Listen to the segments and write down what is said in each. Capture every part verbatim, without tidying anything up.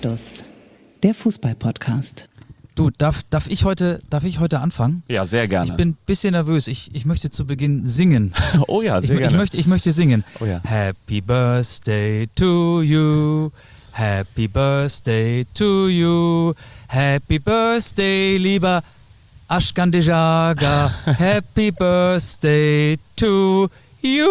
Anstoß, der Fußball-Podcast. Du, darf, darf, ich heute, darf ich heute anfangen? Ja, sehr gerne. Ich bin ein bisschen nervös. Ich, ich möchte zu Beginn singen. Oh ja, sehr ich, gerne. Ich möchte, ich möchte singen. Oh ja. Happy Birthday to you. Happy Birthday to you. Happy Birthday, lieber Ashkan Dejaga. Happy Birthday to you.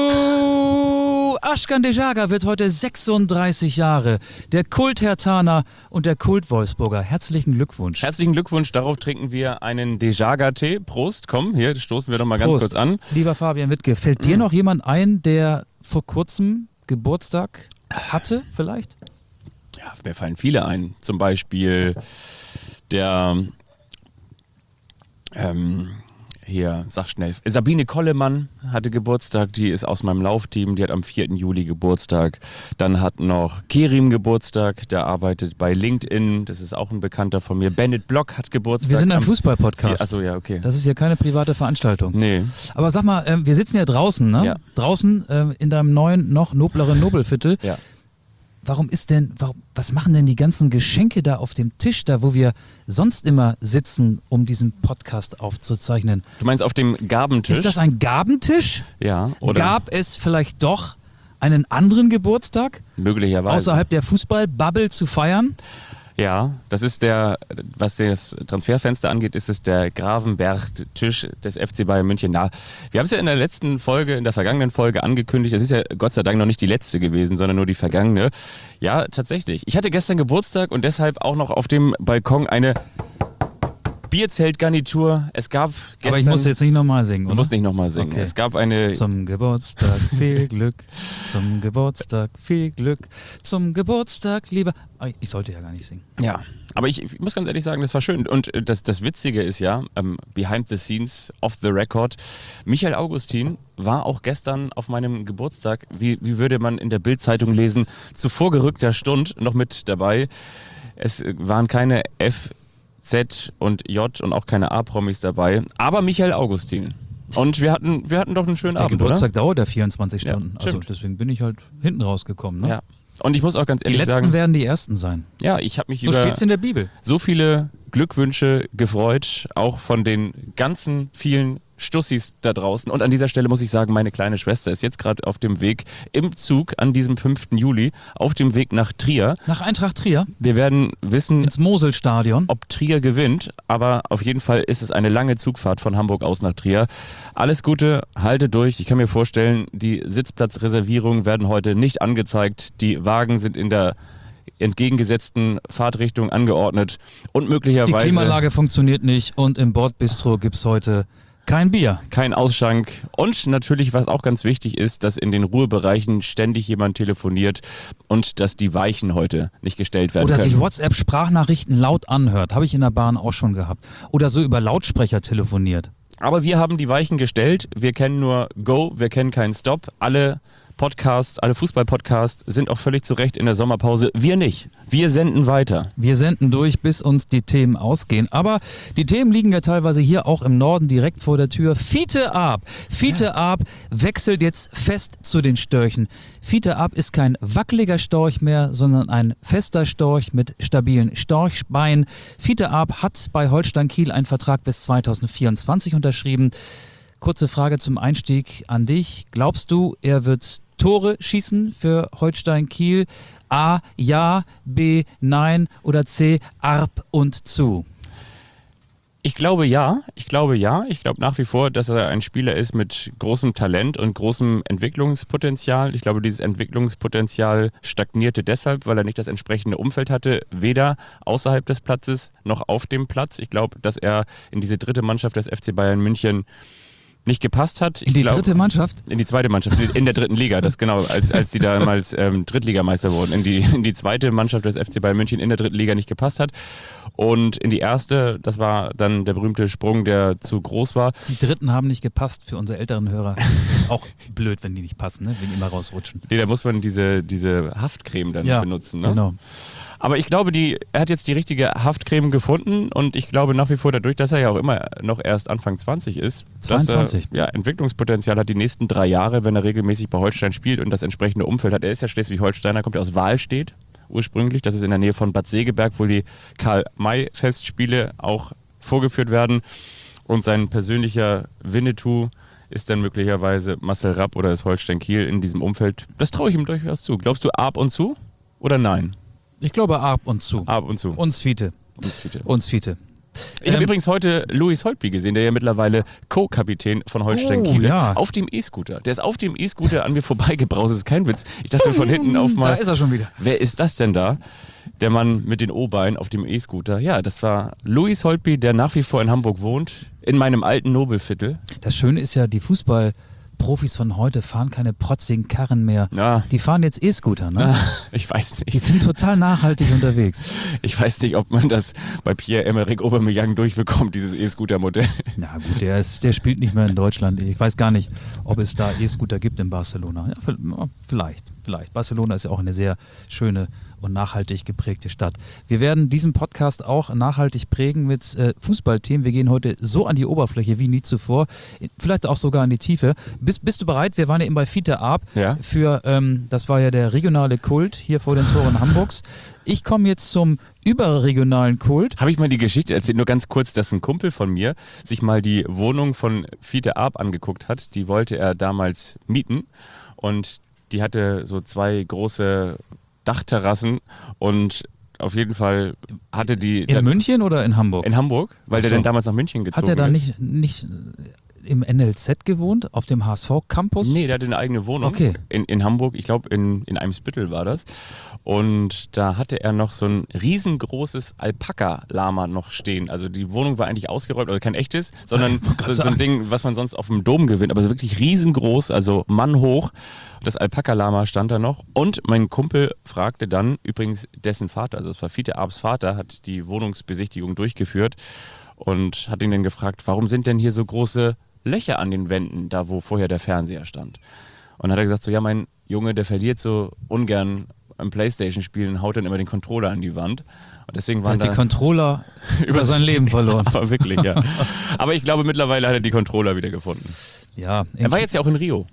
Ashkan Dejaga wird heute sechsunddreißig Jahre. Der Kult-Hertaner und der Kult-Wolfsburger. Herzlichen Glückwunsch. Herzlichen Glückwunsch. Darauf trinken wir einen Dejaga-Tee. Prost. Komm, hier stoßen wir doch mal ganz Prost. kurz an. Lieber Fabian Wittke, fällt dir Mhm. noch jemand ein, der vor kurzem Geburtstag hatte vielleicht? Ja, mir fallen viele ein. Zum Beispiel der, ähm, hier, sag schnell, Sabine Kollemann hatte Geburtstag, die ist aus meinem Laufteam, die hat am vierten Juli Geburtstag. Dann hat noch Kerim Geburtstag, der arbeitet bei LinkedIn, das ist auch ein Bekannter von mir. Bennett Block hat Geburtstag. Wir sind ein am- Fußball-Podcast. Achso, ja, okay. Das ist ja keine private Veranstaltung. Nee. Aber sag mal, ähm, wir sitzen ja draußen, ne? Ja. Draußen ähm, in deinem neuen, noch nobleren Nobelviertel. Ja. Warum ist denn, warum, was machen denn die ganzen Geschenke da auf dem Tisch, da wo wir sonst immer sitzen, um diesen Podcast aufzuzeichnen? Du meinst auf dem Gabentisch? Ist das ein Gabentisch? Ja, oder? Gab es vielleicht doch einen anderen Geburtstag, Möglicherweise. außerhalb der Fußball-Bubble zu feiern? Ja, das ist der, was das Transferfenster angeht, ist es der Gravenberg-Tisch des F C Bayern München. Na, wir haben es ja in der letzten Folge, in der vergangenen Folge angekündigt. Es ist ja Gott sei Dank noch nicht die letzte gewesen, sondern nur die vergangene. Ja, tatsächlich. Ich hatte gestern Geburtstag und deshalb auch noch auf dem Balkon eine Bierzeltgarnitur. Es gab gestern... Aber ich muss jetzt nicht nochmal singen, Du oder? musst nicht nochmal singen. Okay. Es gab eine... Zum Geburtstag viel Glück, zum Geburtstag viel Glück, zum Geburtstag lieber... Ah, ich sollte ja gar nicht singen. Ja, aber ich, ich muss ganz ehrlich sagen, das war schön. Und äh, das, das Witzige ist ja, ähm, behind the scenes, off the record, Michael Augustin war auch gestern auf meinem Geburtstag, wie, wie würde man in der Bild-Zeitung lesen, zu vorgerückter Stunde noch mit dabei. Es äh, waren keine F, Z und J und auch keine A-Promis dabei, aber Michael Augustin. Und wir hatten, wir hatten doch einen schönen Der Abend, Geburtstag oder? dauert ja vierundzwanzig Ja, Stunden. Also stimmt. deswegen bin ich halt hinten rausgekommen. Ne? Ja. Und ich muss auch ganz Die ehrlich Letzten sagen, werden die Ersten sein. ja, ich habe mich So über... steht's in der Bibel. so viele Glückwünsche gefreut, auch von den ganzen vielen Stussis da draußen. Und an dieser Stelle muss ich sagen, meine kleine Schwester ist jetzt gerade auf dem Weg im Zug an diesem fünften Juli, auf dem Weg nach Trier. Nach Eintracht Trier Wir werden wissen, ins Moselstadion. ob Trier gewinnt, aber auf jeden Fall ist es eine lange Zugfahrt von Hamburg aus nach Trier. Alles Gute, halte durch. Ich kann mir vorstellen, die Sitzplatzreservierungen werden heute nicht angezeigt. Die Wagen sind in der entgegengesetzten Fahrtrichtung angeordnet und Die möglicherweise Klimaanlage funktioniert nicht und im Bordbistro gibt's heute kein Bier. kein Ausschank. Und natürlich, was auch ganz wichtig ist, dass in den Ruhebereichen ständig jemand telefoniert und dass die Weichen heute nicht gestellt werden Oder können. sich WhatsApp-Sprachnachrichten laut anhört. Habe ich in der Bahn auch schon gehabt. Oder so über Lautsprecher telefoniert. Aber wir haben die Weichen gestellt. Wir kennen nur Go, wir kennen keinen Stop. Alle Podcasts, alle Fußball-Podcasts sind auch völlig zu Recht in der Sommerpause. Wir nicht. Wir senden weiter. Wir senden durch, bis uns die Themen ausgehen. Aber die Themen liegen ja teilweise hier auch im Norden direkt vor der Tür. Fiete Arp. Fiete Arp wechselt jetzt fest zu den Störchen. Fiete Arp ist kein wackeliger Storch mehr, sondern ein fester Storch mit stabilen Storchbeinen. Fiete Arp hat bei Holstein Kiel einen Vertrag bis zweitausendvierundzwanzig unterschrieben. Kurze Frage zum Einstieg an dich. Glaubst du, er wird Tore schießen für Holstein Kiel? A, ja, B, nein oder C, Arp und zu? Ich glaube ja, ich glaube ja. Ich glaube nach wie vor, dass er ein Spieler ist mit großem Talent und großem Entwicklungspotenzial. Ich glaube, dieses Entwicklungspotenzial stagnierte deshalb, weil er nicht das entsprechende Umfeld hatte, weder außerhalb des Platzes noch auf dem Platz. Ich glaube, dass er in diese dritte Mannschaft des F C Bayern München nicht gepasst hat. Ich In die glaub, dritte Mannschaft? In die zweite Mannschaft, in der dritten Liga, das genau, als, als die damals ähm, Drittligameister wurden, in die, in die zweite Mannschaft des F C Bayern München in der dritten Liga nicht gepasst hat. Und in die erste, das war dann der berühmte Sprung, der zu groß war. Die Dritten haben nicht gepasst für unsere älteren Hörer. Ist auch blöd, wenn die nicht passen, ne? Wenn die immer rausrutschen. Nee, da muss man diese, diese Haftcreme dann Ja, benutzen. Ne? genau. Aber ich glaube, die, er hat jetzt die richtige Haftcreme gefunden und ich glaube nach wie vor dadurch, dass er ja auch immer noch erst Anfang zwanzig ist, zweiundzwanzig. dass er ja, Entwicklungspotenzial hat die nächsten drei Jahre, wenn er regelmäßig bei Holstein spielt und das entsprechende Umfeld hat. Er ist ja Schleswig-Holsteiner, kommt ja aus Wahlstedt ursprünglich. Das ist in der Nähe von Bad Segeberg, wo die Karl-May-Festspiele auch vorgeführt werden. Und sein persönlicher Winnetou ist dann möglicherweise Marcel Rapp oder ist Holstein Kiel in diesem Umfeld. Das traue ich ihm durchaus zu. Glaubst du ab und zu oder nein? Ich glaube ab und zu. Ab und zu. Uns Fiete. Uns Fiete. Uns Fiete. Ich habe Ähm, übrigens heute Luis Holtby gesehen, der ja mittlerweile Co-Kapitän von Holstein Oh, Kiel ist, ja. auf dem E-Scooter. Der ist auf dem E-Scooter an mir vorbeigebraust, das ist kein Witz. Ich dachte von hinten auf mal, Da ist er schon wieder. wer ist das denn da? Der Mann mit den O-Beinen auf dem E-Scooter. Ja, das war Luis Holtby, der nach wie vor in Hamburg wohnt, in meinem alten Nobelviertel. Das Schöne ist ja, die Fußballprofis von heute fahren keine protzigen Karren mehr. Ja. Die fahren jetzt E-Scooter, ne? Ich weiß Die nicht. sind total nachhaltig unterwegs. Ich weiß nicht, ob man das bei Pierre-Emerick Aubameyang durchbekommt, dieses E-Scooter-Modell. Na gut, der, ist, der spielt nicht mehr in Deutschland. Ich weiß gar nicht, ob es da E-Scooter gibt in Barcelona. Ja, v- vielleicht, vielleicht. Barcelona ist ja auch eine sehr schöne und nachhaltig geprägte Stadt. Wir werden diesen Podcast auch nachhaltig prägen mit äh, Fußballthemen. Wir gehen heute so an die Oberfläche wie nie zuvor, vielleicht auch sogar an die Tiefe. Bist, bist du bereit? Wir waren ja eben bei Fiete Arp Ja. für, ähm, das war ja der regionale Kult hier vor den Toren Hamburgs. Ich komme jetzt zum überregionalen Kult. Habe ich mal die Geschichte erzählt, nur ganz kurz, dass ein Kumpel von mir sich mal die Wohnung von Fiete Arp angeguckt hat. Die wollte er damals mieten und die hatte so zwei große Dachterrassen und auf jeden Fall hatte die In dann- München oder in Hamburg? in Hamburg, weil Ach der so. dann damals nach München gezogen Hat er da ist. nicht, nicht im N L Z gewohnt, auf dem H S V-Campus? Nee, der hatte eine eigene Wohnung Okay. in, in Hamburg, ich glaube in, in Eimsbüttel war das. Und da hatte er noch so ein riesengroßes Alpaka-Lama noch stehen. Also die Wohnung war eigentlich ausgeräumt, also kein echtes, sondern so, so ein Ding, was man sonst auf dem Dom gewinnt, aber wirklich riesengroß, also mannhoch. Das Alpaka-Lama stand da noch. Und mein Kumpel fragte dann, übrigens dessen Vater, also es war Fiete Arps Vater, hat die Wohnungsbesichtigung durchgeführt und hat ihn dann gefragt, warum sind denn hier so große Löcher an den Wänden, da wo vorher der Fernseher stand. Und dann hat er gesagt, so ja, mein Junge, der verliert so ungern am Playstation-Spielen, haut dann immer den Controller an die Wand. Und deswegen Der waren hat die da Controller über sein Leben verloren. aber wirklich, ja. Aber ich glaube, mittlerweile hat er die Controller wieder gefunden. Ja, Er war jetzt ja auch in Rio.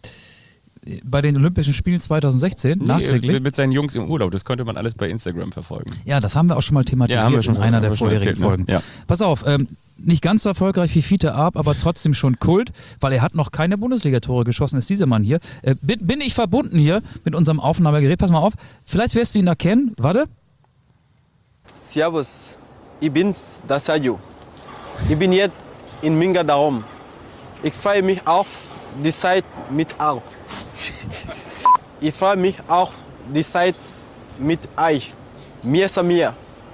bei den Olympischen Spielen zwanzig sechzehn, nachträglich. Nee, mit seinen Jungs im Urlaub. Das konnte man alles bei Instagram verfolgen. Ja, das haben wir auch schon mal thematisiert Ja, haben wir schon- in einer haben der wir schon vorherigen erzählt, ne? Folgen. Ja. Pass auf, ähm, nicht ganz so erfolgreich wie Fiete Arp, aber trotzdem schon Kult, weil er hat noch keine Bundesligatore geschossen, ist dieser Mann hier. Äh, bin, bin ich verbunden hier mit unserem Aufnahmegerät? Pass mal auf, vielleicht wirst du ihn erkennen. Warte. Servus, ich bin's, der Sergio. Ich bin jetzt in Minga darum. Ich freue mich auch die Zeit mit auch. Ich freue mich auch die Zeit mit euch. Mir ist mir.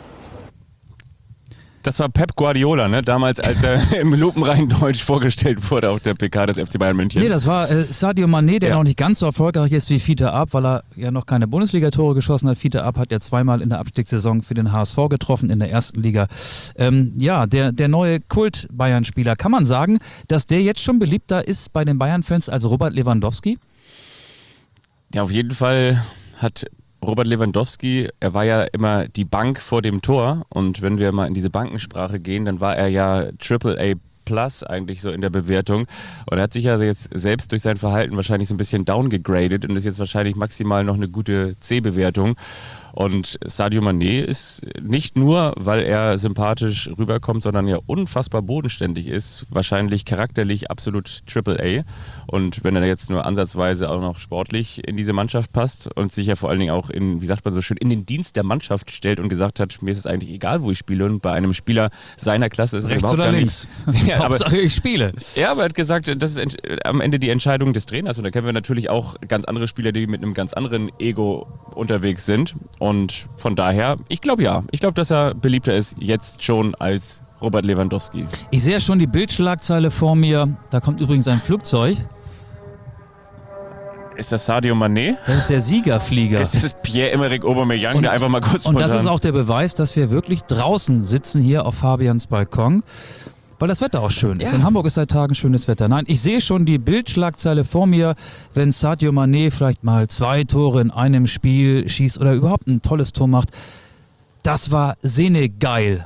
Das war Pep Guardiola, ne? Damals, als er im lupenreinen Deutsch vorgestellt wurde auf der P K des F C Bayern München. Nee, das war äh, Sadio Mané, der Ja. noch nicht ganz so erfolgreich ist wie Fiete Arp, weil er ja noch keine Bundesligatore geschossen hat. Fiete Arp hat ja zweimal in der Abstiegssaison für den H S V getroffen in der ersten Liga. Ähm, ja, der, der neue Kult-Bayern-Spieler. Kann man sagen, dass der jetzt schon beliebter ist bei den Bayern-Fans als Robert Lewandowski? Ja, auf jeden Fall hat Robert Lewandowski, er war ja immer die Bank vor dem Tor und wenn wir mal in diese Bankensprache gehen, dann war er ja Triple A Plus eigentlich so in der Bewertung und er hat sich ja jetzt selbst durch sein Verhalten wahrscheinlich so ein bisschen downgegradet und ist jetzt wahrscheinlich maximal noch eine gute C-Bewertung. Und Sadio Mané ist nicht nur, weil er sympathisch rüberkommt, sondern ja unfassbar bodenständig ist, wahrscheinlich charakterlich absolut Triple A. Und wenn er jetzt nur ansatzweise auch noch sportlich in diese Mannschaft passt und sich ja vor allen Dingen auch in, wie sagt man so schön, in den Dienst der Mannschaft stellt und gesagt hat, mir ist es eigentlich egal, wo ich spiele. Und bei einem Spieler seiner Klasse ist es Rechts überhaupt oder gar links? nicht. Ja, aber, Hauptsache ich spiele. ja, aber er hat gesagt, das ist ent- am Ende die Entscheidung des Trainers. Und da kennen wir natürlich auch ganz andere Spieler, die mit einem ganz anderen Ego unterwegs sind. Und von daher, ich glaube ja, ich glaube, dass er beliebter ist jetzt schon als Robert Lewandowski. Ich sehe schon die Bildschlagzeile vor mir. Da kommt übrigens ein Flugzeug. Ist das Sadio Mané? Das ist der Siegerflieger. Ist das Pierre-Emerick Aubameyang, der einfach mal kurz Und spontan... das ist auch der Beweis, dass wir wirklich draußen sitzen hier auf Fabians Balkon, weil das Wetter auch schön ist. Ja. In Hamburg ist seit Tagen schönes Wetter. Nein, ich sehe schon die Bildschlagzeile vor mir, wenn Sadio Mané vielleicht mal zwei Tore in einem Spiel schießt oder überhaupt ein tolles Tor macht. Das war Senegal.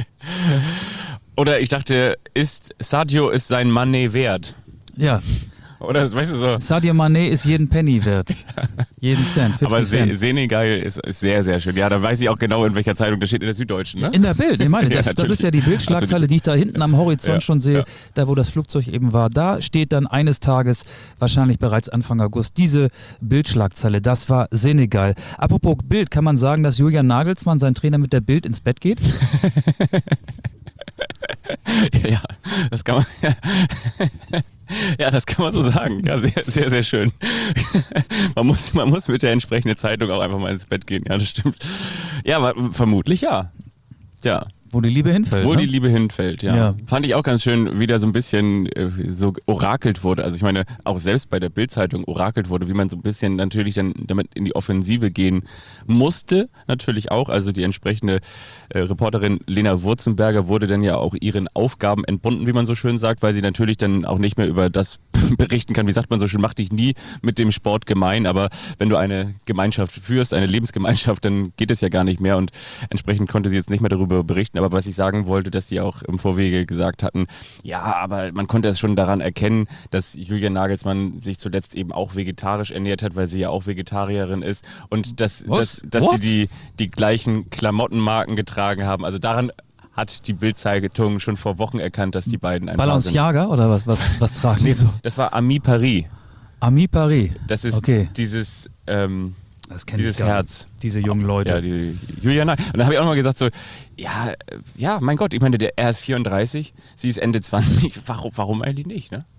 Oder ich dachte, ist Sadio ist sein Mané wert? Ja. Oder, weißt du, so. Sadio Mané ist jeden Penny wert. Jeden Cent. Aber Se Cent. Senegal ist, ist sehr, sehr schön. Ja, da weiß ich auch genau, in welcher Zeitung das steht, in der Süddeutschen, ne? In der Bild, ich meine, das, Ja, das ist ja die Bildschlagzeile, die ich da hinten am Horizont Ja, schon sehe, ja. da wo das Flugzeug eben war. Da steht dann eines Tages, wahrscheinlich bereits Anfang August, diese Bildschlagzeile. Das war Senegal. Apropos Bild, kann man sagen, dass Julian Nagelsmann, sein Trainer, mit der Bild ins Bett geht? Ja, das kann man. Ja, das kann man so sagen. Ja, sehr, sehr, sehr schön. Man muss, man muss mit der entsprechenden Zeitung auch einfach mal ins Bett gehen. Ja, das stimmt. Ja, aber vermutlich ja. Ja. Wo die Liebe hinfällt. Wo ne? die Liebe hinfällt, ja. Ja. Fand ich auch ganz schön, wie da so ein bisschen äh, so orakelt wurde. Also ich meine, auch selbst bei der Bild-Zeitung orakelt wurde, wie man so ein bisschen natürlich dann damit in die Offensive gehen musste. Natürlich auch. Also die entsprechende äh, Reporterin Lena Wurzenberger wurde dann ja auch ihren Aufgaben entbunden, wie man so schön sagt, weil sie natürlich dann auch nicht mehr über das berichten kann. Wie sagt man so schön, mach dich nie mit dem Sport gemein. Aber wenn du eine Gemeinschaft führst, eine Lebensgemeinschaft, dann geht es ja gar nicht mehr. Und entsprechend konnte sie jetzt nicht mehr darüber berichten. Aber was ich sagen wollte, dass sie auch im Vorwege gesagt hatten, ja, aber man konnte es schon daran erkennen, dass Julian Nagelsmann sich zuletzt eben auch vegetarisch ernährt hat, weil sie ja auch Vegetarierin ist und dass, dass, dass die, die die gleichen Klamottenmarken getragen haben. Also daran hat die Bild-Zeitung schon vor Wochen erkannt, dass die beiden ein Paar sind. Balenciaga oder was, was, was tragen die so? Das war Ami Paris. Ami Paris. Das ist Okay. dieses... Ähm, Das kenn Dieses ich gar nicht. Herz. Diese jungen Leute. Ja, die Julian. Und dann habe ich auch noch mal gesagt so, ja, äh, ja, mein Gott, ich meine, der, er ist vierunddreißig, sie ist Ende zwanzig, warum, warum eigentlich nicht, ne?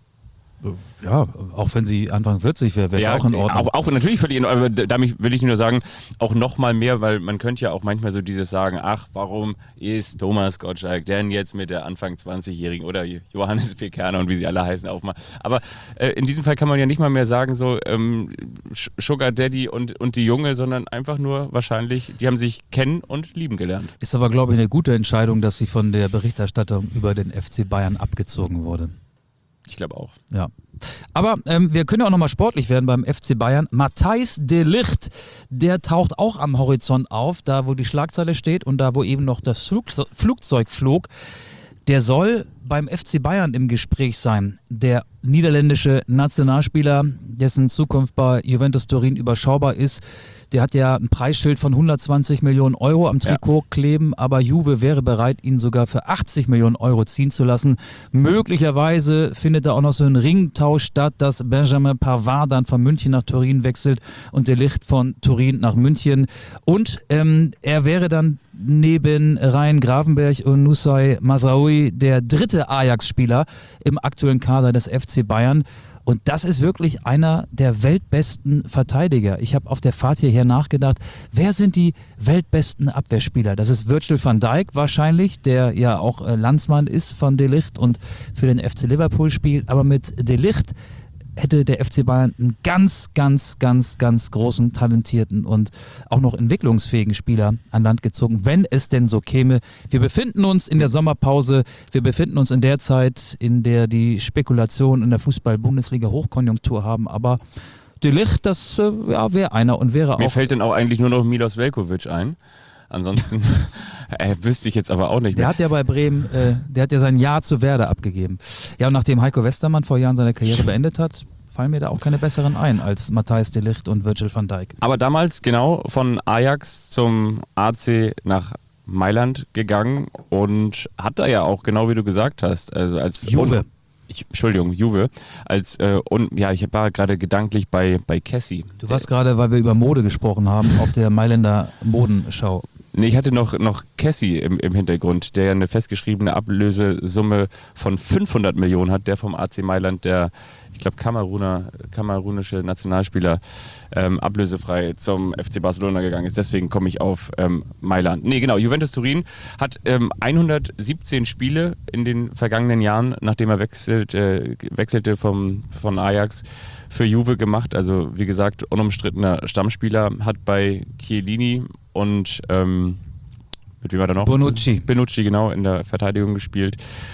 Ja, auch wenn sie Anfang vierzig wäre, wäre es Ja, auch in Ordnung. Auch, auch natürlich völlig in Ordnung, aber damit will ich nur sagen, auch noch mal mehr, weil man könnte ja auch manchmal so dieses sagen, ach, warum ist Thomas Gottschalk denn jetzt mit der Anfang zwanzigjährigen oder Johannes P. Kerner und wie sie alle heißen auch mal. Aber äh, in diesem Fall kann man ja nicht mal mehr sagen, so ähm, Sugar Daddy und, und die Junge, sondern einfach nur wahrscheinlich, die haben sich kennen und lieben gelernt. Ist aber, glaube ich, eine gute Entscheidung, dass sie von der Berichterstattung über den F C Bayern abgezogen wurde. Ich glaube auch. Ja. Aber ähm, wir können auch nochmal sportlich werden beim F C Bayern. Matthijs de Ligt, der taucht auch am Horizont auf, da wo die Schlagzeile steht und da wo eben noch das Flugze- Flugzeug flog. Der soll beim F C Bayern im Gespräch sein. Der niederländische Nationalspieler, dessen Zukunft bei Juventus Turin überschaubar ist, der hat ja ein Preisschild von hundertzwanzig Millionen Euro am Trikot kleben, aber Juve wäre bereit, ihn sogar für achtzig Millionen Euro ziehen zu lassen. Möglicherweise findet da auch noch so ein Ringtausch statt, dass Benjamin Pavard dann von München nach Turin wechselt und de Ligt von Turin nach München. Und ähm, er wäre dann neben Ryan Gravenberch und Nusay Mazraoui der dritte Ajax-Spieler im aktuellen Kader des F C Bayern. Und das ist wirklich einer der weltbesten Verteidiger. Ich habe auf der Fahrt hierher nachgedacht, wer sind die weltbesten Abwehrspieler? Das ist Virgil van Dijk wahrscheinlich, der ja auch äh, Landsmann ist von de Ligt und für den F C Liverpool spielt. Aber mit de Ligt hätte der F C Bayern einen ganz, ganz, ganz, ganz großen, talentierten und auch noch entwicklungsfähigen Spieler an Land gezogen, wenn es denn so käme. Wir befinden uns in der Sommerpause, wir befinden uns in der Zeit, in der die Spekulationen in der Fußball-Bundesliga Hochkonjunktur haben, aber de Ligt, das äh, ja, wäre einer und wäre Mir auch... fällt dann auch eigentlich nur noch Milos Veljković ein. Ansonsten äh, wüsste ich jetzt aber auch nicht Der mehr. hat ja bei Bremen, äh, der hat ja sein Ja zu Werder abgegeben. Ja, und nachdem Heiko Westermann vor Jahren seine Karriere beendet hat, fallen mir da auch keine besseren ein als Matthijs de Ligt und Virgil van Dijk. Aber damals genau von Ajax zum A C nach Mailand gegangen und hat da ja auch, genau wie du gesagt hast, also als Juve. Un- ich, Entschuldigung, Juve, als äh, und ja, ich war gerade gedanklich bei, bei Cassie. Du warst gerade, weil wir über Mode gesprochen haben, auf der Mailänder Modenschau. Nee, ich hatte noch, noch Cassie im, im Hintergrund, der eine festgeschriebene Ablösesumme von fünfhundert Millionen hat, der vom A C Mailand, der, ich glaube, Kameruner, kamerunische Nationalspieler, ähm, ablösefrei zum F C Barcelona gegangen ist. Deswegen komme ich auf ähm, Mailand. Nee, genau, Juventus Turin hat ähm, hundertsiebzehn Spiele in den vergangenen Jahren, nachdem er wechselt, äh, wechselte vom, von Ajax, für Juve gemacht. Also wie gesagt, unumstrittener Stammspieler, hat bei Chiellini und ähm, mit wem war da noch? Bonucci. Bonucci, genau, in der Verteidigung gespielt.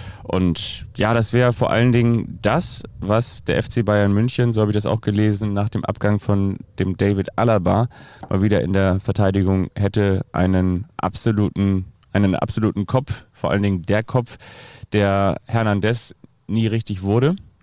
Und ja, das wäre vor allen Dingen das, was der F C Bayern München, so habe ich das auch gelesen, nach dem Abgang von dem David Alaba mal wieder in der Verteidigung hätte, einen absoluten, einen absoluten Kopf, vor allen Dingen der Kopf, der Hernandez nie richtig wurde.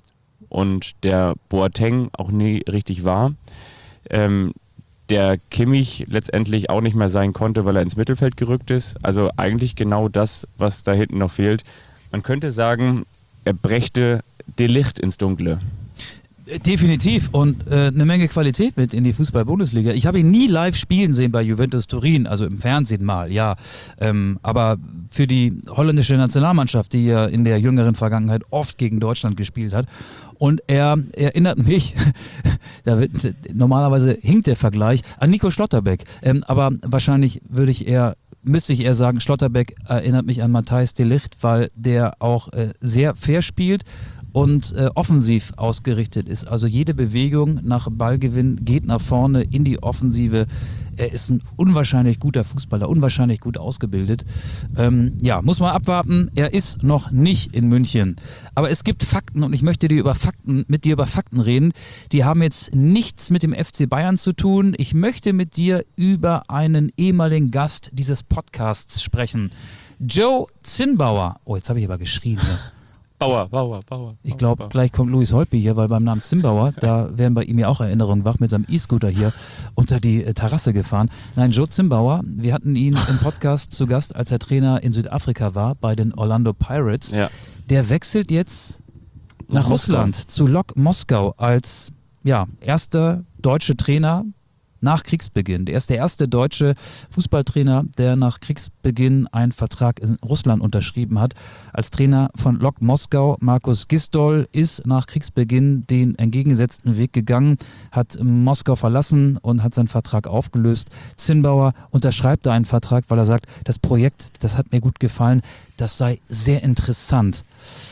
und der Boateng auch nie richtig war. Ähm, der Kimmich letztendlich auch nicht mehr sein konnte, weil er ins Mittelfeld gerückt ist. Also eigentlich genau das, was da hinten noch fehlt. Man könnte sagen, er brächte De Ligt ins Dunkle. Definitiv und äh, eine Menge Qualität mit in die Fußball-Bundesliga. Ich habe ihn nie live spielen sehen bei Juventus Turin, also im Fernsehen mal, ja. Ähm, aber für die holländische Nationalmannschaft, die ja in der jüngeren Vergangenheit oft gegen Deutschland gespielt hat. Und er erinnert mich, da wird, normalerweise hinkt der Vergleich, an Nico Schlotterbeck. Ähm, aber wahrscheinlich würde ich eher müsste ich eher sagen, Schlotterbeck erinnert mich an Matthijs de Ligt, weil der auch äh, sehr fair spielt und äh, offensiv ausgerichtet ist. Also jede Bewegung nach Ballgewinn geht nach vorne in die Offensive. Er ist ein unwahrscheinlich guter Fußballer, unwahrscheinlich gut ausgebildet. Ähm, ja, muss man abwarten. Er ist noch nicht in München. Aber es gibt Fakten und ich möchte dir über Fakten, mit dir über Fakten reden. Die haben jetzt nichts mit dem F C Bayern zu tun. Ich möchte mit dir über einen ehemaligen Gast dieses Podcasts sprechen. Joe Zinnbauer. Oh, jetzt habe ich aber geschrien hier. Bauer, Bauer, Bauer. Ich glaube, gleich kommt Louis Holtby hier, weil beim Namen Zinnbauer, da werden bei ihm ja auch Erinnerungen wach, mit seinem E-Scooter hier unter die äh, Terrasse gefahren. Nein, Joe Zinnbauer, wir hatten ihn im Podcast zu Gast, als er Trainer in Südafrika war, bei den Orlando Pirates. Ja. Der wechselt jetzt nach Moskau. Russland, zu Lok Moskau, als ja, erster deutsche Trainer nach Kriegsbeginn. Er ist der erste deutsche Fußballtrainer, der nach Kriegsbeginn einen Vertrag in Russland unterschrieben hat. Als Trainer von Lok Moskau, Markus Gistol, ist nach Kriegsbeginn den entgegengesetzten Weg gegangen, hat Moskau verlassen und hat seinen Vertrag aufgelöst. Zinnbauer unterschreibt da einen Vertrag, weil er sagt, das Projekt, das hat mir gut gefallen, das sei sehr interessant.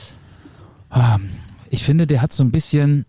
Ich finde, der hat so ein bisschen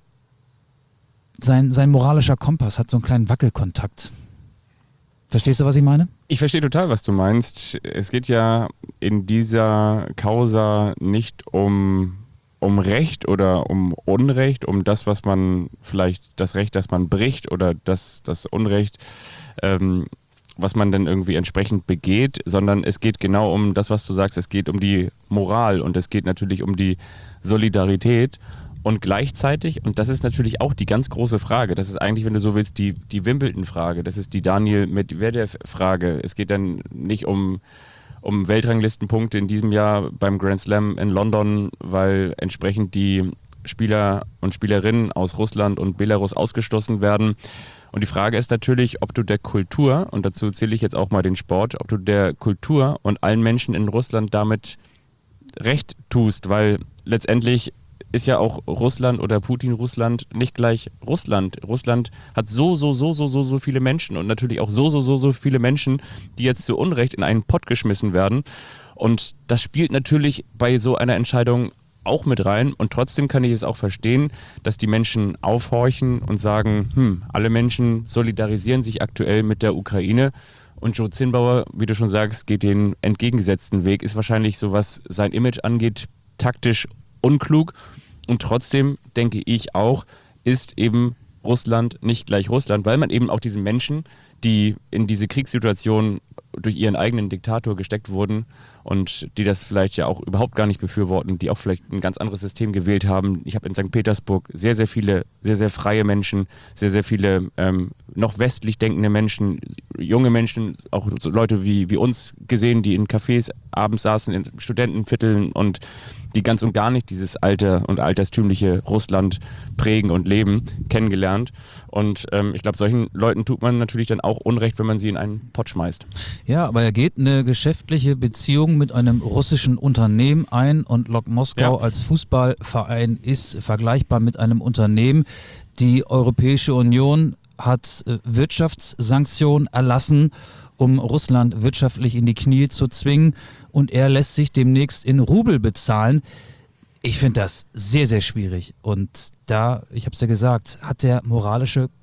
Sein, sein moralischer Kompass hat so einen kleinen Wackelkontakt. Verstehst du, was ich meine? Ich verstehe total, was du meinst. Es geht ja in dieser Causa nicht um, um Recht oder um Unrecht, um das, was man vielleicht, das Recht, das man bricht oder das, das Unrecht, ähm, was man dann irgendwie entsprechend begeht, sondern es geht genau um das, was du sagst. Es geht um die Moral und es geht natürlich um die Solidarität. Und gleichzeitig, und das ist natürlich auch die ganz große Frage, das ist eigentlich, wenn du so willst, die, die Wimbledon-Frage, das ist die Daniel Medvedev-Frage. Es geht dann nicht um, um Weltranglistenpunkte in diesem Jahr beim Grand Slam in London, weil entsprechend die Spieler und Spielerinnen aus Russland und Belarus ausgeschlossen werden. Und die Frage ist natürlich, ob du der Kultur, und dazu zähle ich jetzt auch mal den Sport, ob du der Kultur und allen Menschen in Russland damit recht tust, weil letztendlich ist ja auch Russland oder Putin-Russland nicht gleich Russland. Russland hat so, so, so, so, so, so viele Menschen und natürlich auch so, so, so, so viele Menschen, die jetzt zu Unrecht in einen Pott geschmissen werden. Und das spielt natürlich bei so einer Entscheidung auch mit rein. Und trotzdem kann ich es auch verstehen, dass die Menschen aufhorchen und sagen, hm, alle Menschen solidarisieren sich aktuell mit der Ukraine. Und Joe Zinnbauer, wie du schon sagst, geht den entgegengesetzten Weg, ist wahrscheinlich so, was sein Image angeht, taktisch unklug. Und trotzdem denke ich auch, ist eben Russland nicht gleich Russland, weil man eben auch diesen Menschen, die in diese Kriegssituation durch ihren eigenen Diktator gesteckt wurden und die das vielleicht ja auch überhaupt gar nicht befürworten, die auch vielleicht ein ganz anderes System gewählt haben. Ich habe in Sankt Petersburg sehr, sehr viele, sehr, sehr freie Menschen, sehr, sehr viele ähm, noch westlich denkende Menschen, junge Menschen, auch so Leute wie, wie uns gesehen, die in Cafés abends saßen, in Studentenvierteln und die ganz und gar nicht dieses alte und alterstümliche Russland prägen und leben, kennengelernt. Und ähm, ich glaube, solchen Leuten tut man natürlich dann auch Unrecht, wenn man sie in einen Pott schmeißt. Ja, aber er geht eine geschäftliche Beziehung mit einem russischen Unternehmen ein und Lok Moskau ja. als Fußballverein ist vergleichbar mit einem Unternehmen. Die Europäische Union hat äh, Wirtschaftssanktionen erlassen, um Russland wirtschaftlich in die Knie zu zwingen, und er lässt sich demnächst in Rubel bezahlen. Ich finde das sehr, sehr schwierig. Und da, ich habe es ja gesagt, hat der moralische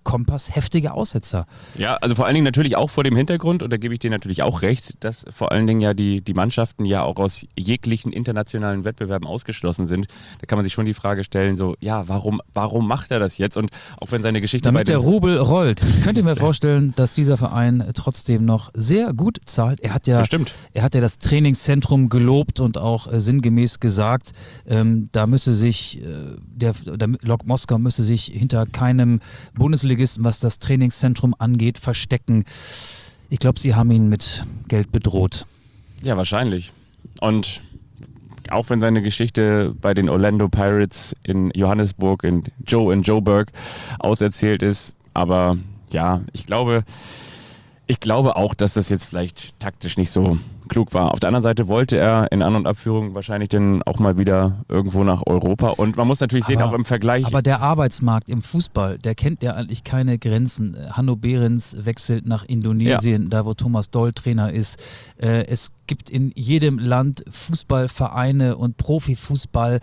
Kompass heftige Aussetzer. Ja, also vor allen Dingen natürlich auch vor dem Hintergrund, und da gebe ich dir natürlich auch recht, dass vor allen Dingen ja die, die Mannschaften ja auch aus jeglichen internationalen Wettbewerben ausgeschlossen sind. Da kann man sich schon die Frage stellen, so, ja, warum, warum macht er das jetzt? Und auch wenn seine Geschichte bei Damit der den Rubel rollt. Ich könnte mir vorstellen, dass dieser Verein trotzdem noch sehr gut zahlt. Er hat ja, Bestimmt. er hat ja das Trainingszentrum gelobt und auch äh, sinngemäß gesagt, ähm, da müsse sich, äh, der, der Lok Moskau müsse sich hinter keinem Bundesligisten, was das Trainingszentrum angeht, verstecken. Ich glaube, sie haben ihn mit Geld bedroht. Ja, wahrscheinlich. Und auch wenn seine Geschichte bei den Orlando Pirates in Johannesburg, in Joe in Joburg auserzählt ist, aber ja, ich glaube, ich glaube auch, dass das jetzt vielleicht taktisch nicht so klug war. Auf der anderen Seite wollte er in An- und Abführung wahrscheinlich dann auch mal wieder irgendwo nach Europa. Und man muss natürlich sehen, Aber- auch im Vergleich. Aber der Arbeitsmarkt im Fußball, der kennt ja eigentlich keine Grenzen. Hanno Behrens wechselt nach Indonesien, da wo Thomas Doll Trainer ist. Äh, es gibt in jedem Land Fußballvereine und Profifußball.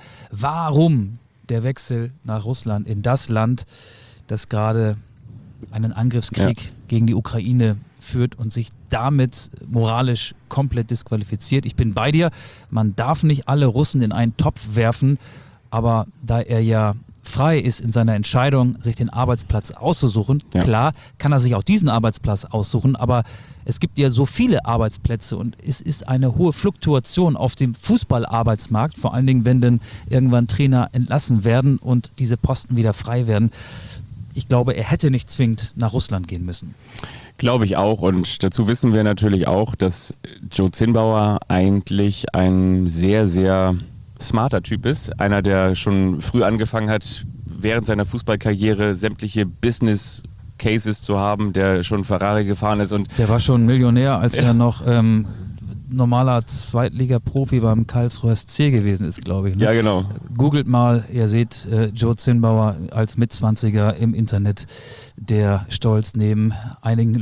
Warum der Wechsel nach Russland, in das Land, das gerade einen Angriffskrieg Ja. gegen die Ukraine führt und sich damit moralisch komplett disqualifiziert? Ich bin bei dir, man darf nicht alle Russen in einen Topf werfen, aber da er ja frei ist in seiner Entscheidung, sich den Arbeitsplatz auszusuchen, Ja. klar kann er sich auch diesen Arbeitsplatz aussuchen, aber es gibt ja so viele Arbeitsplätze und es ist eine hohe Fluktuation auf dem Fußballarbeitsmarkt, vor allen Dingen, wenn dann irgendwann Trainer entlassen werden und diese Posten wieder frei werden. Ich glaube, er hätte nicht zwingend nach Russland gehen müssen. Glaube ich auch. Und dazu wissen wir natürlich auch, dass Joe Zinnbauer eigentlich ein sehr, sehr smarter Typ ist. Einer, der schon früh angefangen hat, während seiner Fußballkarriere sämtliche Business Cases zu haben, der schon Ferrari gefahren ist. Und Der war schon Millionär, als Ja. er noch ähm, normaler Zweitliga-Profi beim Karlsruher S C gewesen ist, glaube ich. Ne? ja, genau. Googelt mal, ihr seht äh, Joe Zinnbauer als Mitzwanziger im Internet, der stolz neben einigen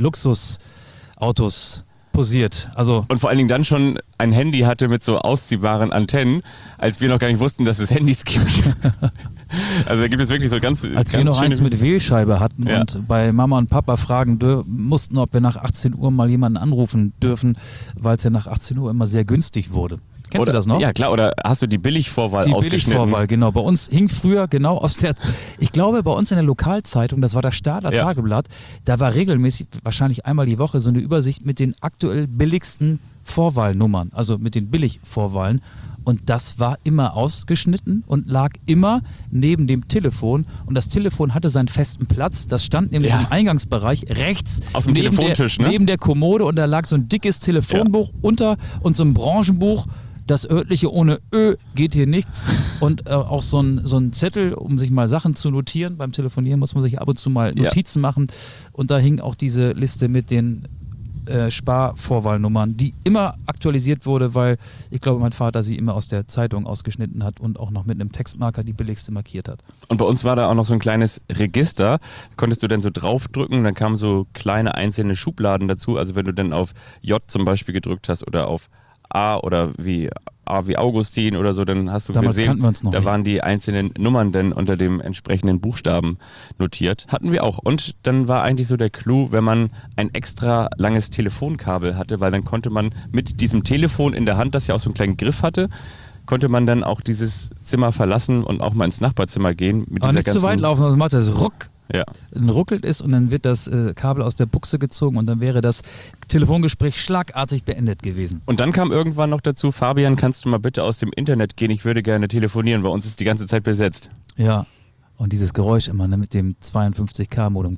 Luxusautos posiert. Also Und vor allen Dingen dann schon ein Handy hatte mit so ausziehbaren Antennen, als wir noch gar nicht wussten, dass es Handys gibt. Also da gibt es wirklich so ganz als ganz wir noch schöne- eins mit Wählscheibe hatten Ja. und bei Mama und Papa fragen dür- mussten, ob wir nach achtzehn Uhr mal jemanden anrufen dürfen, weil es ja nach achtzehn Uhr immer sehr günstig wurde. Kennst oder, du das noch? Ja, klar. Oder hast du die Billigvorwahl Die ausgeschnitten? Billigvorwahl, genau. Bei uns hing früher genau aus der, ich glaube bei uns in der Lokalzeitung, das war das Stadler Ja. Tageblatt, da war regelmäßig, wahrscheinlich einmal die Woche, so eine Übersicht mit den aktuell billigsten Vorwahlnummern, also mit den Billigvorwahlen. Und das war immer ausgeschnitten und lag immer neben dem Telefon. Und das Telefon hatte seinen festen Platz. Das stand nämlich Ja. im Eingangsbereich rechts Aus dem neben, Telefontisch, der, ne? neben der Kommode. Und da lag so ein dickes Telefonbuch unter und so ein Branchenbuch. Das örtliche ohne Ö geht hier nichts. Und äh, auch so ein, so ein Zettel, um sich mal Sachen zu notieren. Beim Telefonieren muss man sich ab und zu mal Ja. Notizen machen. Und da hing auch diese Liste mit den äh, Sparvorwahlnummern, die immer aktualisiert wurde, weil ich glaube, mein Vater sie immer aus der Zeitung ausgeschnitten hat und auch noch mit einem Textmarker die billigste markiert hat. Und bei uns war da auch noch so ein kleines Register. Konntest du dann so draufdrücken, dann kamen so kleine einzelne Schubladen dazu. Also wenn du dann auf J zum Beispiel gedrückt hast oder auf A oder wie A wie Augustin oder so, dann hast du Damals gesehen, kannten wir uns noch da nicht. waren die einzelnen Nummern dann unter dem entsprechenden Buchstaben notiert. Hatten wir auch. Und dann war eigentlich so der Clou, wenn man ein extra langes Telefonkabel hatte, weil dann konnte man mit diesem Telefon in der Hand, das ja auch so einen kleinen Griff hatte, konnte man dann auch dieses Zimmer verlassen und auch mal ins Nachbarzimmer gehen. Mit Aber dieser nicht zu ganzen- weit laufen, sonst macht das ruck. Ja. Dann ruckelt es und dann wird das äh, Kabel aus der Buchse gezogen und dann wäre das Telefongespräch schlagartig beendet gewesen. Und dann kam irgendwann noch dazu, Fabian, kannst du mal bitte aus dem Internet gehen? Ich würde gerne telefonieren, bei uns ist die ganze Zeit besetzt. Ja. Und dieses Geräusch immer ne, mit dem zweiundfünfzig K Modem.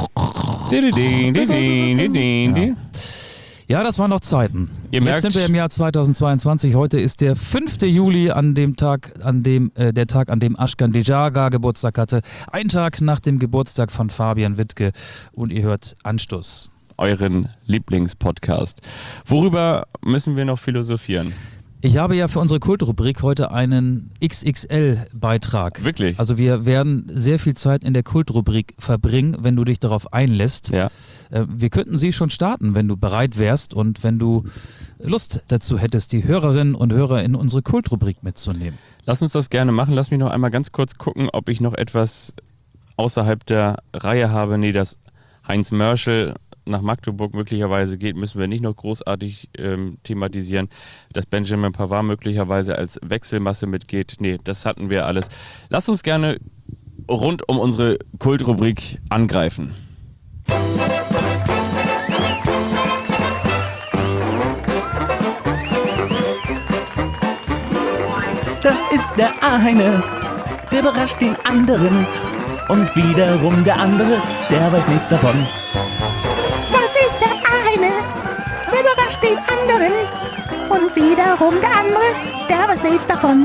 Ja. Ja, das waren noch Zeiten. Ihr Jetzt merkt- sind wir im Jahr zweitausendzweiundzwanzig. Heute ist der fünfte Juli, an dem Tag, an dem äh, der Tag, an dem Ashkan Dejaga Geburtstag hatte. Ein Tag nach dem Geburtstag von Fabian Wittke. Und ihr hört Anstoß. Euren Lieblingspodcast. Worüber müssen wir noch philosophieren? Ich habe ja für unsere Kultrubrik heute einen X X L-Beitrag. Wirklich? Also wir werden sehr viel Zeit in der Kultrubrik verbringen, wenn du dich darauf einlässt. Ja. Äh, Wir könnten sie schon starten, wenn du bereit wärst und wenn du Lust dazu hättest, die Hörerinnen und Hörer in unsere Kultrubrik mitzunehmen. Lass uns das gerne machen. Lass mich noch einmal ganz kurz gucken, ob ich noch etwas außerhalb der Reihe habe, nee, dass Heinz Mörschel nach Magdeburg möglicherweise geht, müssen wir nicht noch großartig ähm, thematisieren. Dass Benjamin Pavard möglicherweise als Wechselmasse mitgeht, nee, das hatten wir alles. Lass uns gerne rund um unsere Kultrubrik angreifen. Das ist der eine, der überrascht den anderen. Und wiederum der andere, der weiß nichts davon. Das ist der eine, der überrascht den anderen. Und wiederum der andere, der weiß nichts davon.